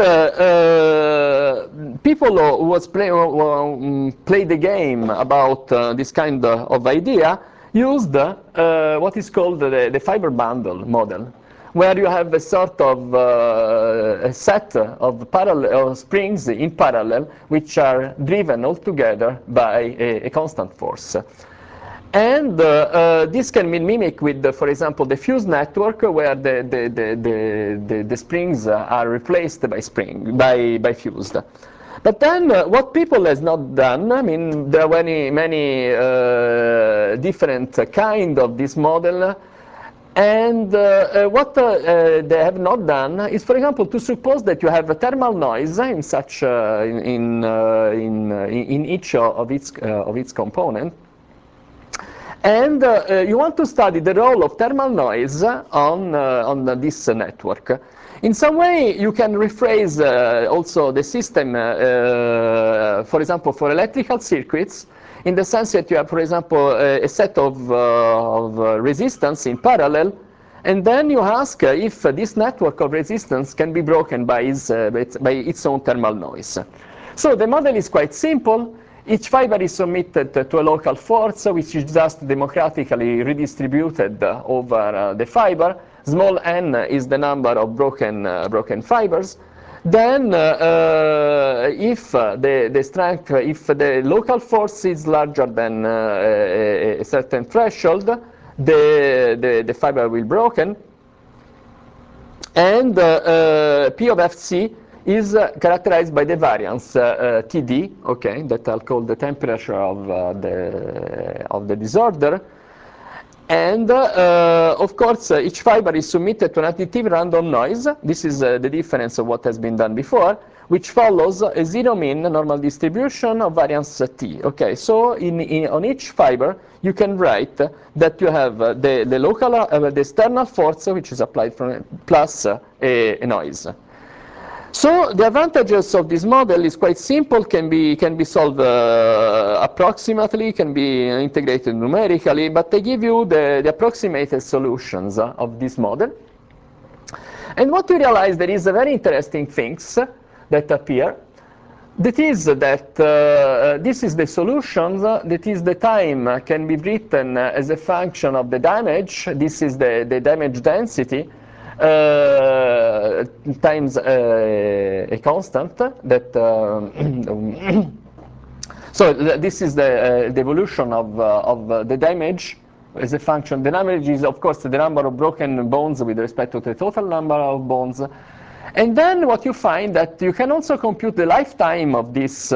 people who play the game about this kind of idea used what is called the fiber bundle model, where you have a sort of a set of parallel springs in parallel, which are driven all together by a constant force. And this can be mimicked with, for example, the fuse network, where the springs are replaced by fused. But then what people has not done, I mean, there are many different kind of this model. And what they have not done is, for example, to suppose that you have a thermal noise in such in each of its component. And you want to study the role of thermal noise on this network. In some way, you can rephrase also the system, for example, for electrical circuits, in the sense that you have, for example, a set of resistance in parallel, and then you ask if this network of resistance can be broken by its own thermal noise. So the model is quite simple. Each fiber is submitted to a local force, which is just democratically redistributed over the fiber. Small n is the number of broken fibers. Then, if the strength, if the local force is larger than a certain threshold, the fiber will be broken. And P of Fc is characterized by the variance Td, okay, that I'll call the temperature of the disorder. And of course, each fiber is submitted to an additive random noise. This is the difference of what has been done before, which follows a zero mean normal distribution of variance t. Okay, so on each fiber, you can write that you have the local, the external force, which is applied from plus a noise. So the advantages of this model is quite simple, can be solved approximately, can be integrated numerically, but they give you the approximated solutions of this model. And what you realize, there is a very interesting things that appear. That is that this is the solutions, that is the time can be written as a function of the damage. This is the damage density. Times a constant that so this is the evolution of the damage as a function. The damage is, of course, the number of broken bones with respect to the total number of bones. And then what you find that you can also compute the lifetime of this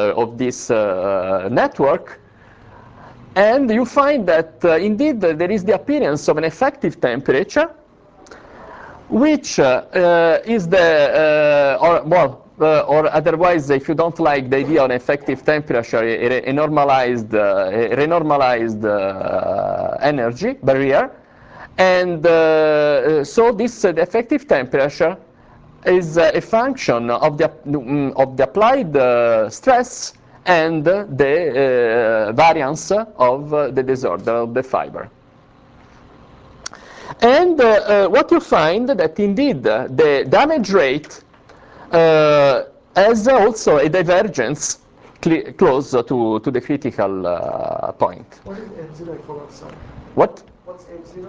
network. And you find that indeed there is the appearance of an effective temperature, which is the, or otherwise, if you don't like the idea of an effective temperature, a normalized, renormalized energy barrier. And so this effective temperature is a function of the applied stress and the variance of the disorder of the fiber. And what you find that indeed the damage rate has also a divergence close to the critical point. What is F0? I forgot, sorry. What? What's F0?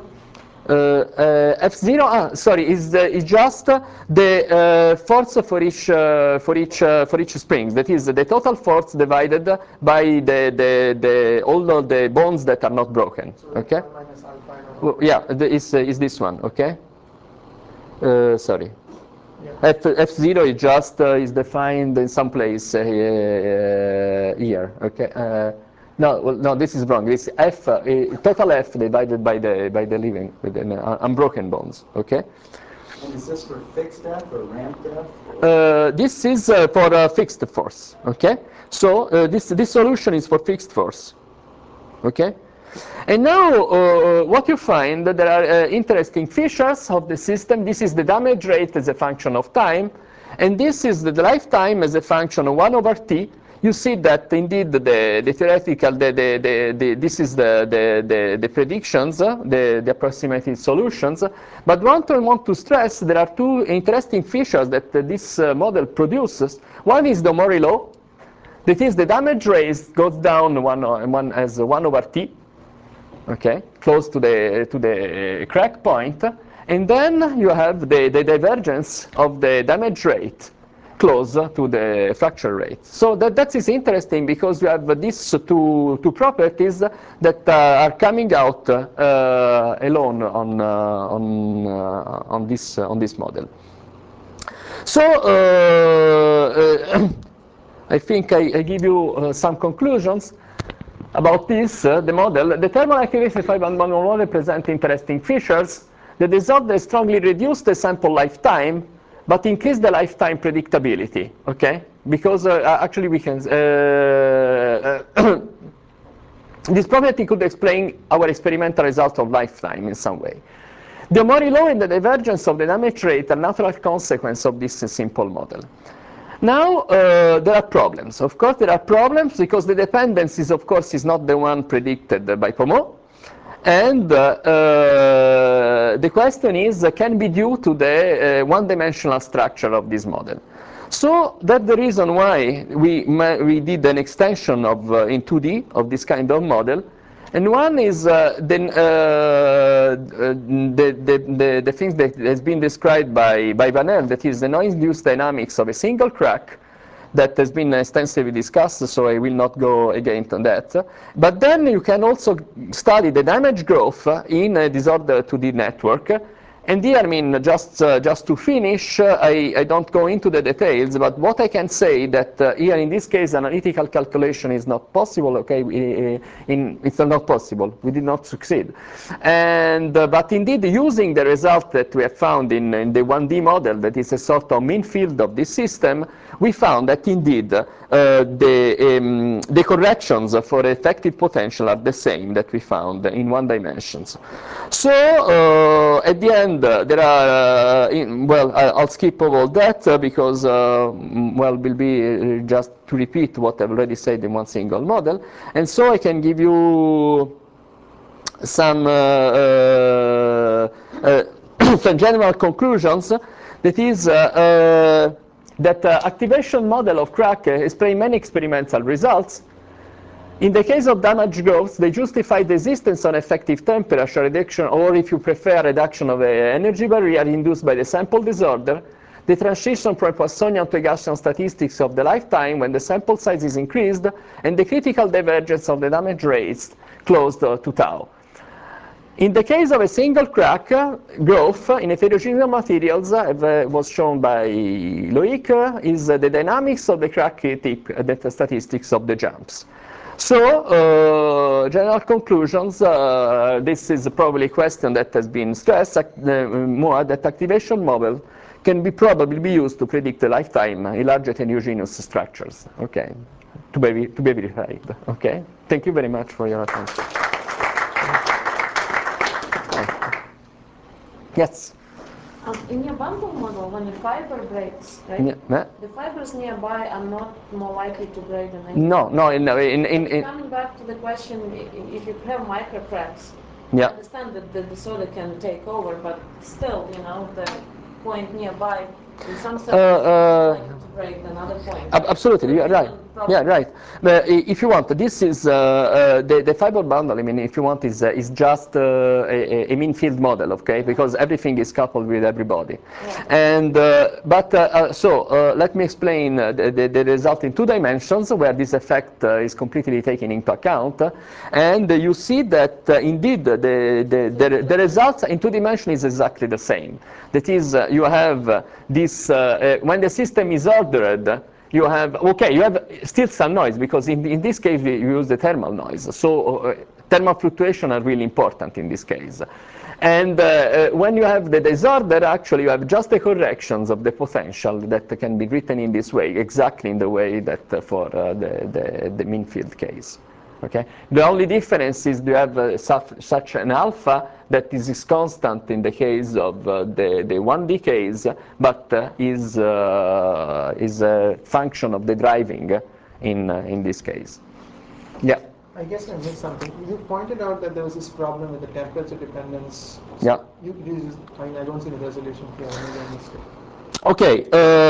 F0, sorry, is just the force for each spring. That is the total force divided by all of the bones that are not broken. So okay. minus alpha. Well, yeah, is this one. Okay. Sorry. Yeah. F0 is just is defined in some place here. Okay. No, well, no, this is wrong. It's F, total F divided by the living, with the unbroken bones. Okay. And is this for fixed F or ramped F? This is for fixed force. Okay. So this solution is for fixed force. Okay. And now what you find, there are interesting features of the system. This is the damage rate as a function of time, and this is the lifetime as a function of 1 over t. You see that indeed the theoretical, this is the predictions, the approximated solutions. But what I want to stress, there are two interesting features that this model produces. One is the Mori law. That is, the damage rate goes down as 1 over t. Okay, close to the crack point, and then you have the divergence of the damage rate close to the fracture rate. So that is interesting because you have these two properties that are coming out alone on this model. So I think I give you some conclusions about this, the model. The thermal accuracy of fiber model present interesting features. The disorder strongly reduce the sample lifetime, but increase the lifetime predictability. Okay, because actually we can. This property could explain our experimental result of lifetime in some way. The Mori law and the divergence of the damage rate are natural consequence of this simple model. Now, there are problems. Of course, there are problems because the dependencies, of course, is not the one predicted by Pomot. And the question is, can be due to the one-dimensional structure of this model. So that's the reason why we did an extension of in 2D of this kind of model. And one is the thing that has been described by Vanel, that is the noise-induced dynamics of a single crack that has been extensively discussed, so I will not go again on that. But then you can also study the damage growth in a disordered 2D network, And here, I mean, just to finish, I don't go into the details, but what I can say that here in this case, analytical calculation is not possible. Okay, it's not possible. We did not succeed. And but indeed, using the result that we have found in the 1D model, that is a sort of mean field of this system, we found that indeed the corrections for effective potential are the same that we found in 1 dimensions. So at the end, there are, well, I'll skip all that because, well, will be just to repeat what I've already said in one single model. And so I can give you some some general conclusions. That is that activation model of crack explain many experimental results. In the case of damage growth, they justify the existence of effective temperature reduction, or if you prefer, reduction of energy barrier induced by the sample disorder, the transition from Poissonian to Gaussian statistics of the lifetime when the sample size is increased, and the critical divergence of the damage rates close to tau. In the case of a single crack, growth in heterogeneous materials, was shown by Loic, is the dynamics of the crack tip, the statistics of the jumps. So, general conclusions, this is probably a question that has been stressed more, that activation model can probably be used to predict the lifetime in large heterogeneous structures, okay, to be verified, okay? Thank you very much for your attention. Yes? In your bundle model, when a fiber breaks, right? Yeah. The fibers nearby are not more likely to break than any. No. Coming back to the question, if you have microcracks, yeah. I understand that the disorder can take over, but still, you know, the point nearby in some sense is more likely to break than other points. Absolutely, So you're right. Yeah, right. If you want, this is the fiber bundle. I mean, if you want, is just a mean field model, okay? Because everything is coupled with everybody. Right. And so let me explain the result in 2 dimensions, where this effect is completely taken into account, and you see that indeed the results in 2 dimensions is exactly the same. That is, you have this when the system is ordered. You have, okay, you have still some noise, because in this case we use the thermal noise. So thermal fluctuation are really important in this case. And when you have the disorder, actually you have just the corrections of the potential that can be written in this way, exactly in the way that for the mean field case. Okay? The only difference is you have such an alpha that is constant in the case of the 1D case, but is a function of the driving in this case. Yeah. I guess I missed something. You pointed out that there was this problem with the temperature dependence. So yeah. I mean, I don't see the resolution here. Maybe I missed it. Okay,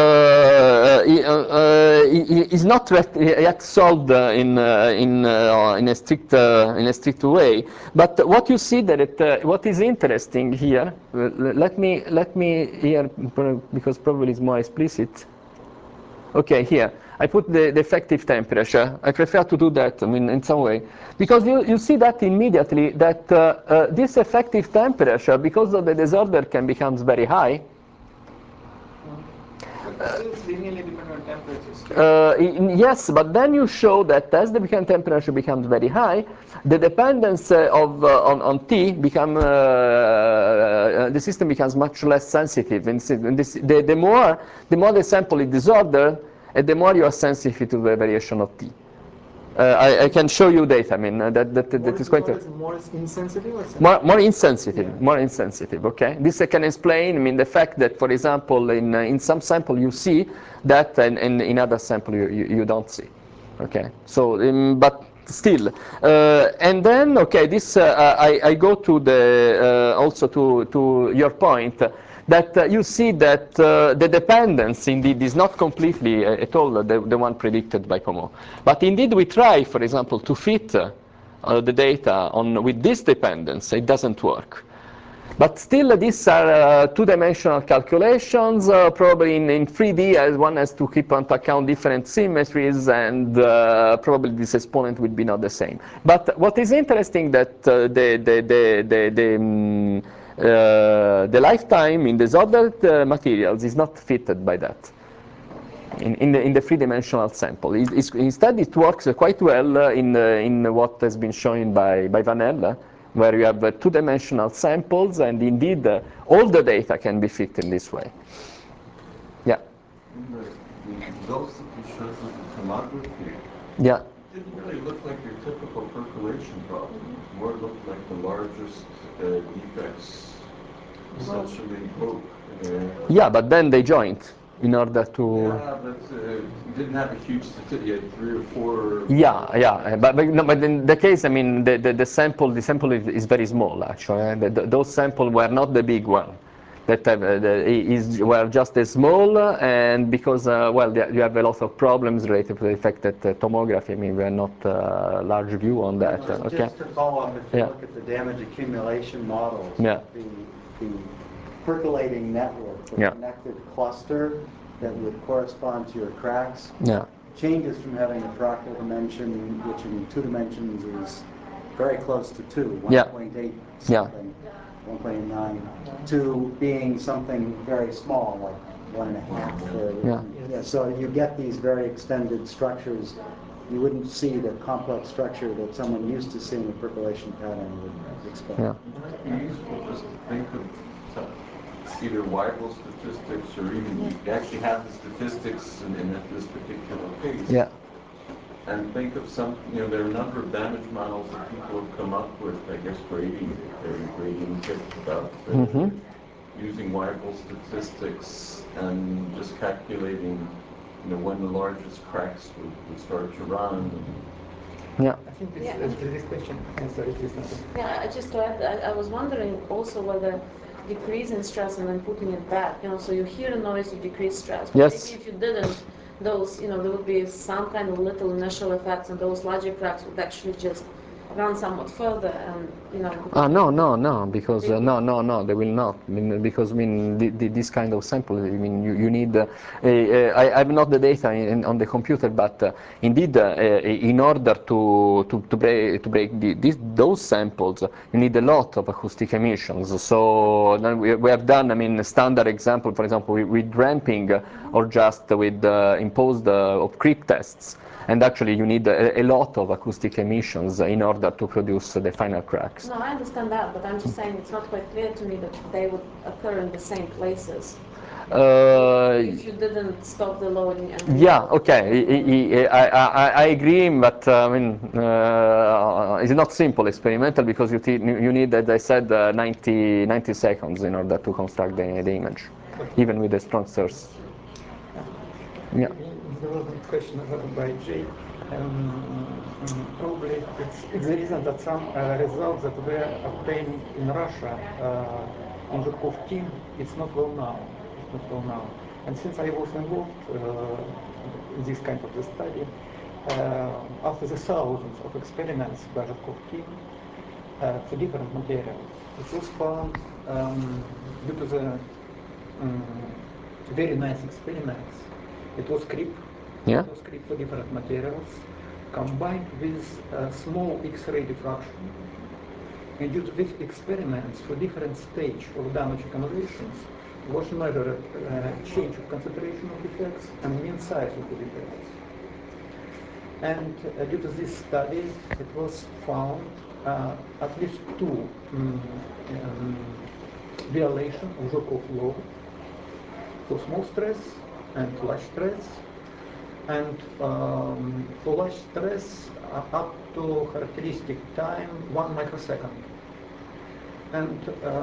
it's not yet solved in a strict way. But what you see that what is interesting here, let me here, because probably it's more explicit. Okay, here I put the effective temperature. I prefer to do that, I mean, in some way, because you see that immediately that this effective temperature, because of the disorder, can becomes very high. It's linearly dependent on temperatures. Yes, but then you show that as the temperature becomes very high, the dependence on T become the system becomes much less sensitive. And the more the sample is disordered, the more you are sensitive to the variation of T. I can show you data. I mean that is quite. More insensitive or sensitive? More insensitive. Yeah. More insensitive. Okay. This I can explain. I mean the fact that, for example, in some sample you see that, and in other sample you don't see. Okay. So but still, and then okay, this I go to the also to your point. That you see that the dependence indeed is not completely at all the one predicted by Comeau. But indeed we try, for example, to fit the data with this dependence. It doesn't work. But still, these are 2-dimensional calculations. Probably in 3D, as one has to keep on account different symmetries, and probably this exponent will be not the same. But what is interesting that The lifetime in the Zollert materials is not fitted by that in the three-dimensional sample. Instead, it works quite well in what has been shown by Vanel, where you have two-dimensional samples, and indeed all the data can be fit in this way. Yeah. Those that you showed with the tomography, yeah. didn't really look like your typical percolation problem. It more looked like the largest defects essentially broke. Yeah, but then they joined in order to. Yeah, but you didn't have a huge statistic. You had 3 or 4. Yeah. But in the case, I mean, the sample is very small actually. Those samples were not the big one. That were just as small, and because well, you have a lot of problems related to the fact that tomography. I mean, we are not large view on that. Okay. Just to follow up, if you look at the damage accumulation models, the percolating network, the connected cluster that would correspond to your cracks, changes from having a fractal dimension, which in 2 dimensions is very close to 2, 1.8 something, 1.89, to being something very small, like 1.5. So you get these very extended structures. You wouldn't see the complex structure that someone used to see in a percolation pattern would expect. It might be useful just to think of either Weibull statistics, or even you actually have the statistics in this particular case. Yeah. And think of some, there are a number of damage models that people have come up with, I guess, grading stuff, using Weibull statistics and just calculating, when the largest cracks would start to run. Yeah. I think this question answers this. Yeah, just to add, I was wondering also whether decreasing stress and then putting it back, so you hear a noise, you decrease stress. But yes. Maybe if you didn't, those, there would be some kind of little initial effects, and those larger cracks would actually just run somewhat further, and no, because no, they will not. I mean, because this kind of sample, you need. I have not the data on the computer, but indeed, in order to break those samples, you need a lot of acoustic emissions. So we have done, standard example, for example, with ramping or just with imposed of creep tests. And actually, you need a lot of acoustic emissions in order to produce the final cracks. No, I understand that, but I'm just saying it's not quite clear to me that they would occur in the same places. If you didn't stop the loading. Okay. I agree, but it's not simple experimental, because you need, as I said, 90 seconds in order to construct the image, even with a strong source. Yeah. There was a question by Jay. Probably it's the reason that some results that were obtained in Russia in Zhukov team, it's not well known. And since I was involved in this kind of the study, after the thousands of experiments by Zhukov team for different materials, it was found due to the very nice experiments. It was creep. Yeah. It was creep for different materials, combined with small X-ray diffraction. And due to these experiments, for different stage of damage accumulations, was measured change of concentration of defects and mean size of the defects. And due to this study, it was found at least 2 violations of Zhukov law for small stress and large stress, and for large stress up to characteristic time 1 microsecond. And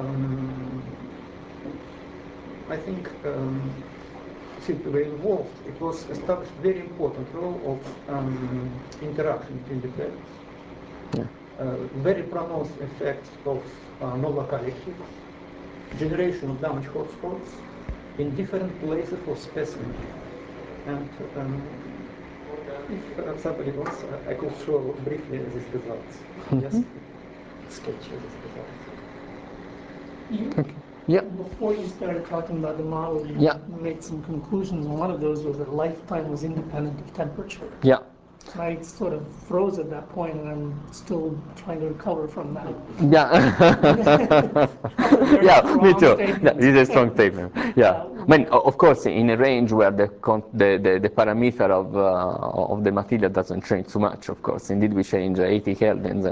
I think since we were involved, it was established very important role of interaction between defects, very pronounced effects of non-locality, generation of damage hotspots in different places of specimen. And if somebody wants, I could show briefly these results. Just sketch these results. Before you started talking about the model, you made some conclusions. One of those was that lifetime was independent of temperature. Yeah. I sort of froze at that point, and I'm still trying to recover from that. Yeah. Yeah, me too. Yeah, it's a strong statement. Yeah. I mean, of course, in a range where the parameter of the material doesn't change too much, of course. Indeed, we change 80 kelvins.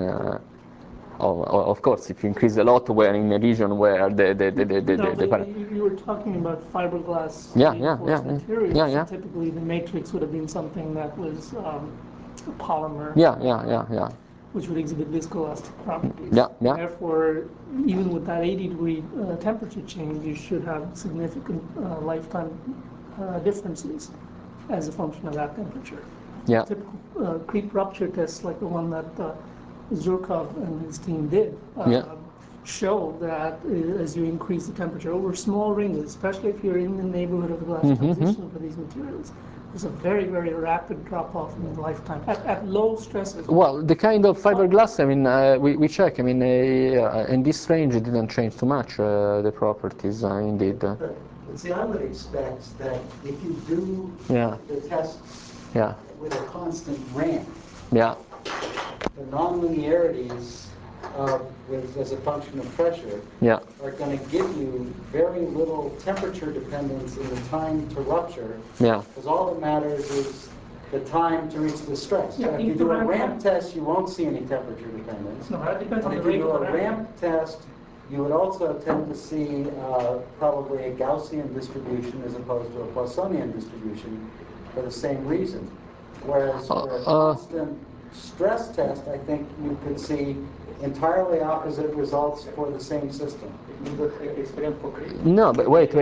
Of course, if you increase a lot, we're in a region where you were talking about fiberglass reinforced materials. Yeah. So typically, the matrix would have been something that was a polymer. Yeah. Which would exhibit viscoelastic properties. Yeah. Therefore, even with that 80-degree temperature change, you should have significant lifetime differences as a function of that temperature. Yeah. Typical creep rupture tests, like the one that Zurkov and his team did, show that as you increase the temperature over small rings, especially if you're in the neighborhood of the glass transition for these materials, there's a very, very rapid drop-off in lifetime at low stresses. Well, the kind of fiberglass, I mean, we check. I mean, in this range, it didn't change too much, the properties, indeed. See, I would expect that if you do the test with a constant ramp, the nonlinearities as a function of pressure are going to give you very little temperature dependence in the time to rupture, because all that matters is the time to reach the stress. If you do a ramp test, you won't see any temperature dependence. No, that depends on and the if you do a ramp. ramp test, you would also tend to see probably a Gaussian distribution as opposed to a Poissonian distribution for the same reason. Whereas for a constant stress test, I think you could see entirely opposite results for the same system. No, but wait.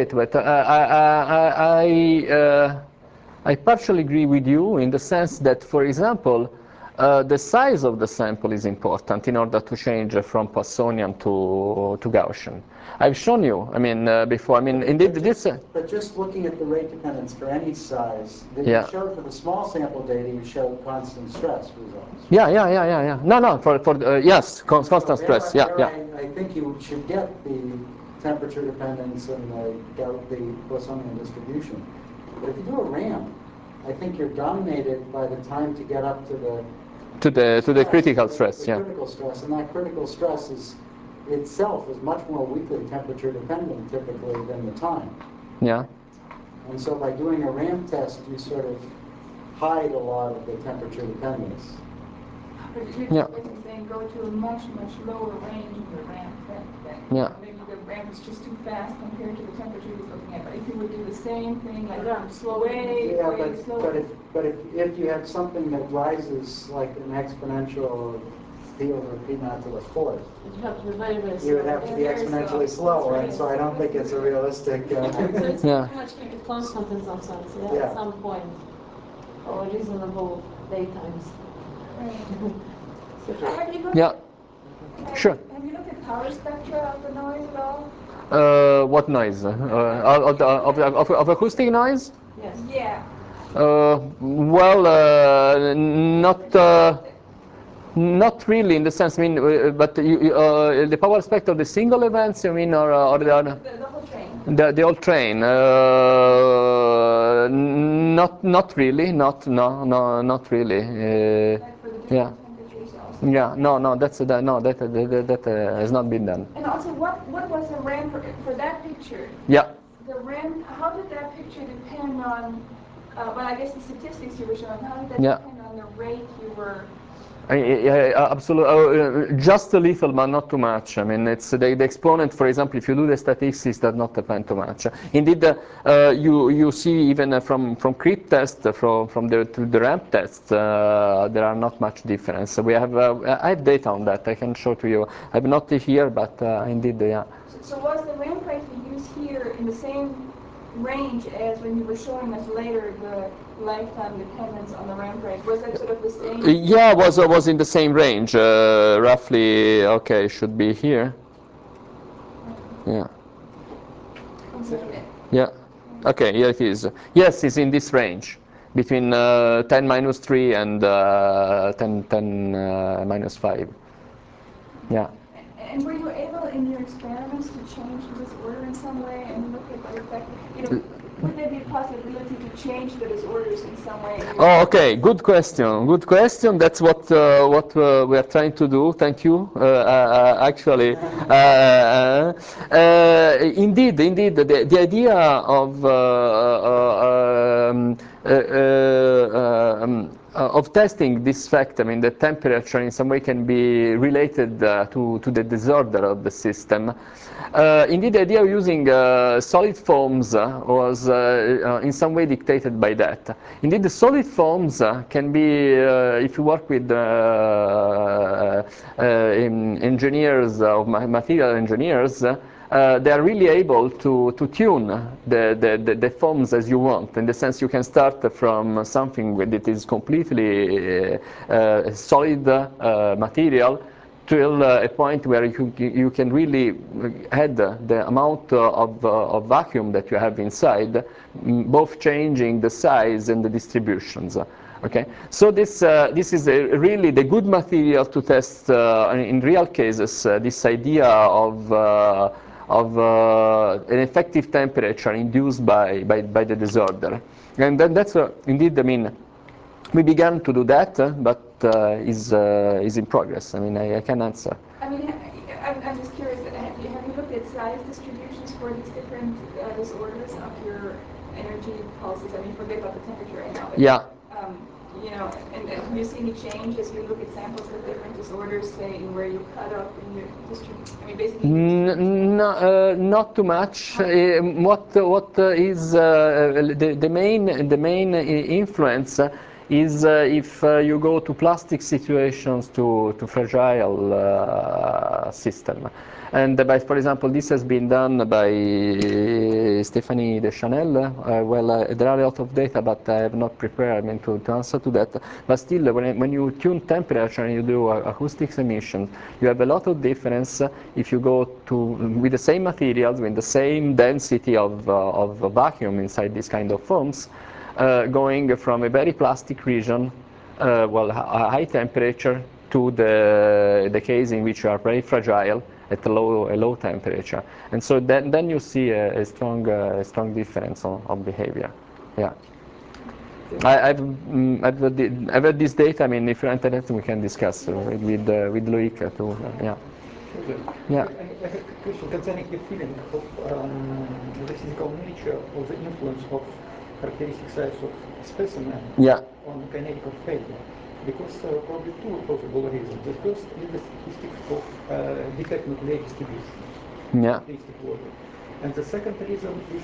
I partially agree with you in the sense that, for example, the size of the sample is important in order to change from Poissonian to Gaussian. I've shown you, I mean, before, I mean, indeed this... But just looking at the rate dependence for any size, you showed for the small sample data, you showed constant stress results. Yeah. No, yes, constant stress, I think you should get the temperature dependence and the Poissonian distribution. But if you do a ramp, I think you're dominated by the time to get up to the critical stress, critical stress, and that critical stress itself is much more weakly temperature dependent typically than the time. Yeah. And so by doing a ramp test, you sort of hide a lot of the temperature dependence. But you're saying go to a much lower range in the ramp. Maybe the ramp is just too fast compared to the temperature he's looking at. But if you would do the same thing, like way slower. But if you have something that rises like an exponential field or p naught to the fourth, you would have to be exponentially slow, and so I don't think it's a realistic. So it's too much keep it constant in some sense, at some point, or reasonable daytimes. Sure. Have you looked at power spectra of the noise at all? What noise? Of acoustic noise? Yes. Yeah. Well, not really in the sense. I mean, but the power spectrum of the single events, you mean, or the other? The whole train. The whole train. Not really. Not really. No. That has not been done. And also, what was the ramp for that picture? Yeah. The ramp. How did that picture depend on? Well, I guess the statistics you were showing. How did that depend on the rate you were? Absolutely, just a little, but not too much. I mean, it's the exponent. For example, if you do the statistics, does not depend too much. Indeed, you see even from creep test, from the ramp tests, there are not much difference. We have I have data on that. I can show to you. I'm not here, but indeed, yeah. So was the ramp rate we use here in the same range as when you were showing us later the lifetime dependence on the ramp rate? Was that sort of the same? Yeah, was in the same range, roughly. Okay, should be here. Yeah. Yeah. Okay, here it is. Yes, it's in this range, between 10 minus 3 and 10 minus 5. Yeah. And were you able in your experiments to change this order in some way and look at the effect? would there be a possibility to change the disorders in some way? Oh, okay. Good question. Good question. That's what we are trying to do. Thank you. Actually, indeed, the idea of testing this fact, I mean, the temperature in some way can be related to the disorder of the system. Indeed, the idea of using solid foams was in some way dictated by that. Indeed, the solid foams can be, if you work with engineers, material engineers, they are really able to tune the foams as you want. In the sense, you can start from something that is completely solid material till a point where you can really add the amount of vacuum that you have inside, both changing the size and the distributions. Okay, so this is really the good material to test in real cases. This idea of an effective temperature induced by the disorder, and then that's indeed. I mean, we began to do that, but is in progress. I mean, I can answer. I mean, I'm just curious. Have you looked at size distributions for these different disorders of your energy pulses? I mean, forget about the temperature right now. But, yeah. You know, and have you seen any change as you look at samples with different disorders, say, in where you cut up in your distribution? I mean, basically. No, not too much. What is the main influence is if you go to plastic situations to fragile system. And for example, this has been done by Stéphanie Deschanel. Well, there are a lot of data, but I have not prepared to answer to that. But still, when you tune temperature and you do acoustics emissions, you have a lot of difference if you go with the same materials, with the same density of vacuum inside this kind of foams, going from a very plastic region, a high temperature, to the case in which you are very fragile at a low temperature, and so then you see a strong difference of behavior. Yeah, I've had this data. I mean, if you're interested, we can discuss with Loic too. Yeah. Yeah. I have a question concerning your feeling of the physical nature or the influence of characteristic size of specimen on kinetic of failure. Because probably two possible reasons. The first is the statistics of defect nuclei distribution, statistic order. And the second reason is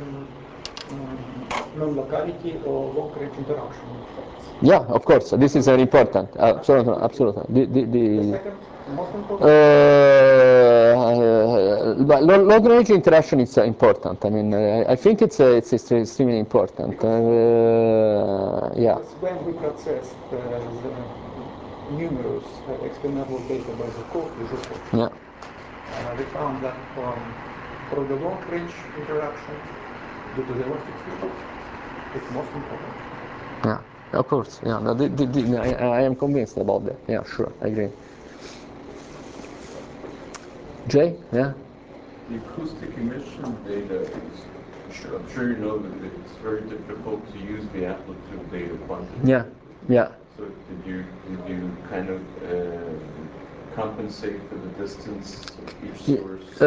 non-locality or long-range interaction. Yeah, of course. This is very important. Absolutely. The second most important. Long-range interaction is important. I mean, I think it's extremely important. Yeah. When we processed the numerous experimental data by the co-physicists, we found that for the long-range interaction, due to the elastic field, it's most important. Yeah, of course. Yeah, no, I am convinced about that. Yeah, sure, I agree. Jay, yeah. The acoustic emission data is, I'm sure you know that it's very difficult to use the amplitude data quantitatively. Yeah. So did you kind of compensate for the distance of each source?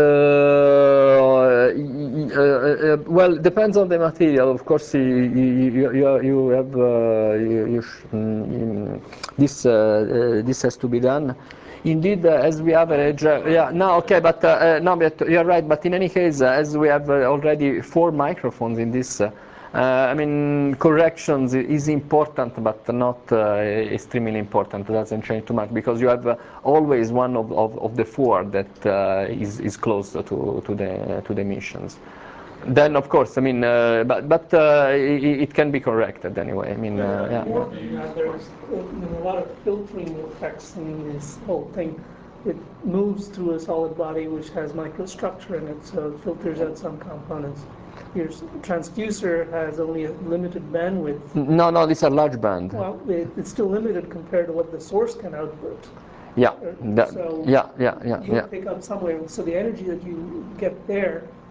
Well, it depends on the material. Of course, you have this has to be done. Indeed, as we average, but you're right. But in any case, as we have already 4 microphones in this. I mean, corrections is important, but not extremely important. It doesn't change too much because you have always one of the 4 that is close to the emissions. Then, of course, I mean, but it can be corrected anyway. I mean, there's a lot of filtering effects in this whole thing. It moves through a solid body which has microstructure in it, so it filters out some components. Your transducer has only a limited bandwidth. No, these are large band. Well, it's still limited compared to what the source can output. Yeah. You pick up somewhere. So the energy that you get there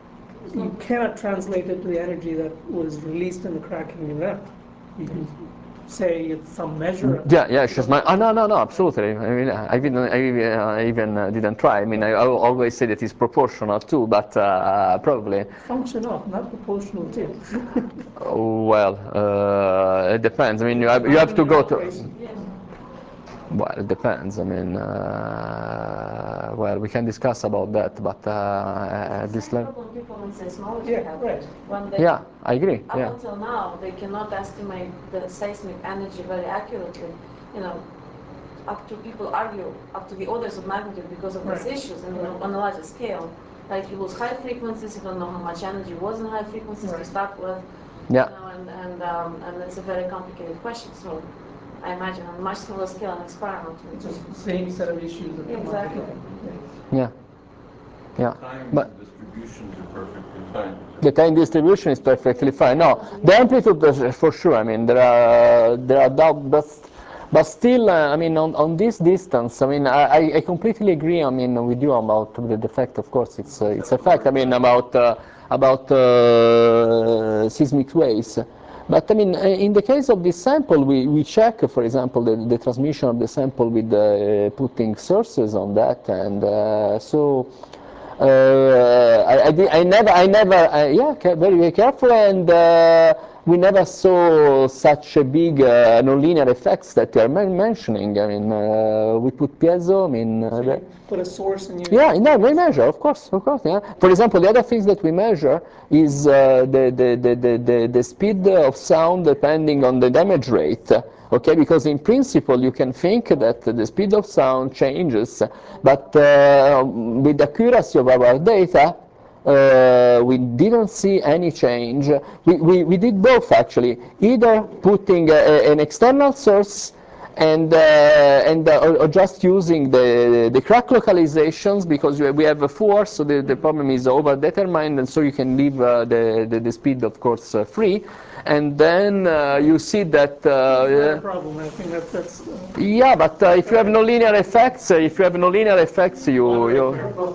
you cannot translate it to the energy that was released in the cracking event. You can say it's some measure. Yeah, it's just my. No, absolutely. I mean, I even didn't try. I mean, I always say that it's proportional too, but probably. Function of, not proportional to. Well, it depends. I mean, you have to go to. Well, it depends. I mean, well, we can discuss about that, but at this level. People in seismology yeah, right. Yeah, I agree. Up until now, they cannot estimate the seismic energy very accurately. You know, up to people argue up to the orders of magnitude because of these issues, and on a larger scale. Like you lose high frequencies, you don't know how much energy was in high frequencies to start with. Yeah. You know, and it's a very complicated question. So I imagine on a much smaller scale an experiment. It's just the same set of issues that come up. Yeah. But distributions are perfectly fine. The time distribution is perfectly fine. No, the amplitude for sure. I mean, there are doubts, but still, I mean, on this distance, I mean, I completely agree. I mean, with you about the fact. Of course, it's a fact. I mean, about seismic waves. But I mean, in the case of this sample, we check, for example, the transmission of the sample with putting sources on that, and so. I never, very careful, and we never saw such a big nonlinear effects that you are mentioning. I mean, we put piezo. I mean, so you put a source in your. Yeah, no, we measure, of course. Yeah. For example, the other things that we measure is the speed of sound depending on the damage rate. Okay, because in principle you can think that the speed of sound changes, but with the accuracy of our data, we didn't see any change. We did both actually, either putting an external source or just using the crack localizations, because we have a force, so the problem is over-determined, and so you can leave the speed, of course, free. And then you see that. That's not a problem. I think that's. Yeah, but if you have no linear effects, you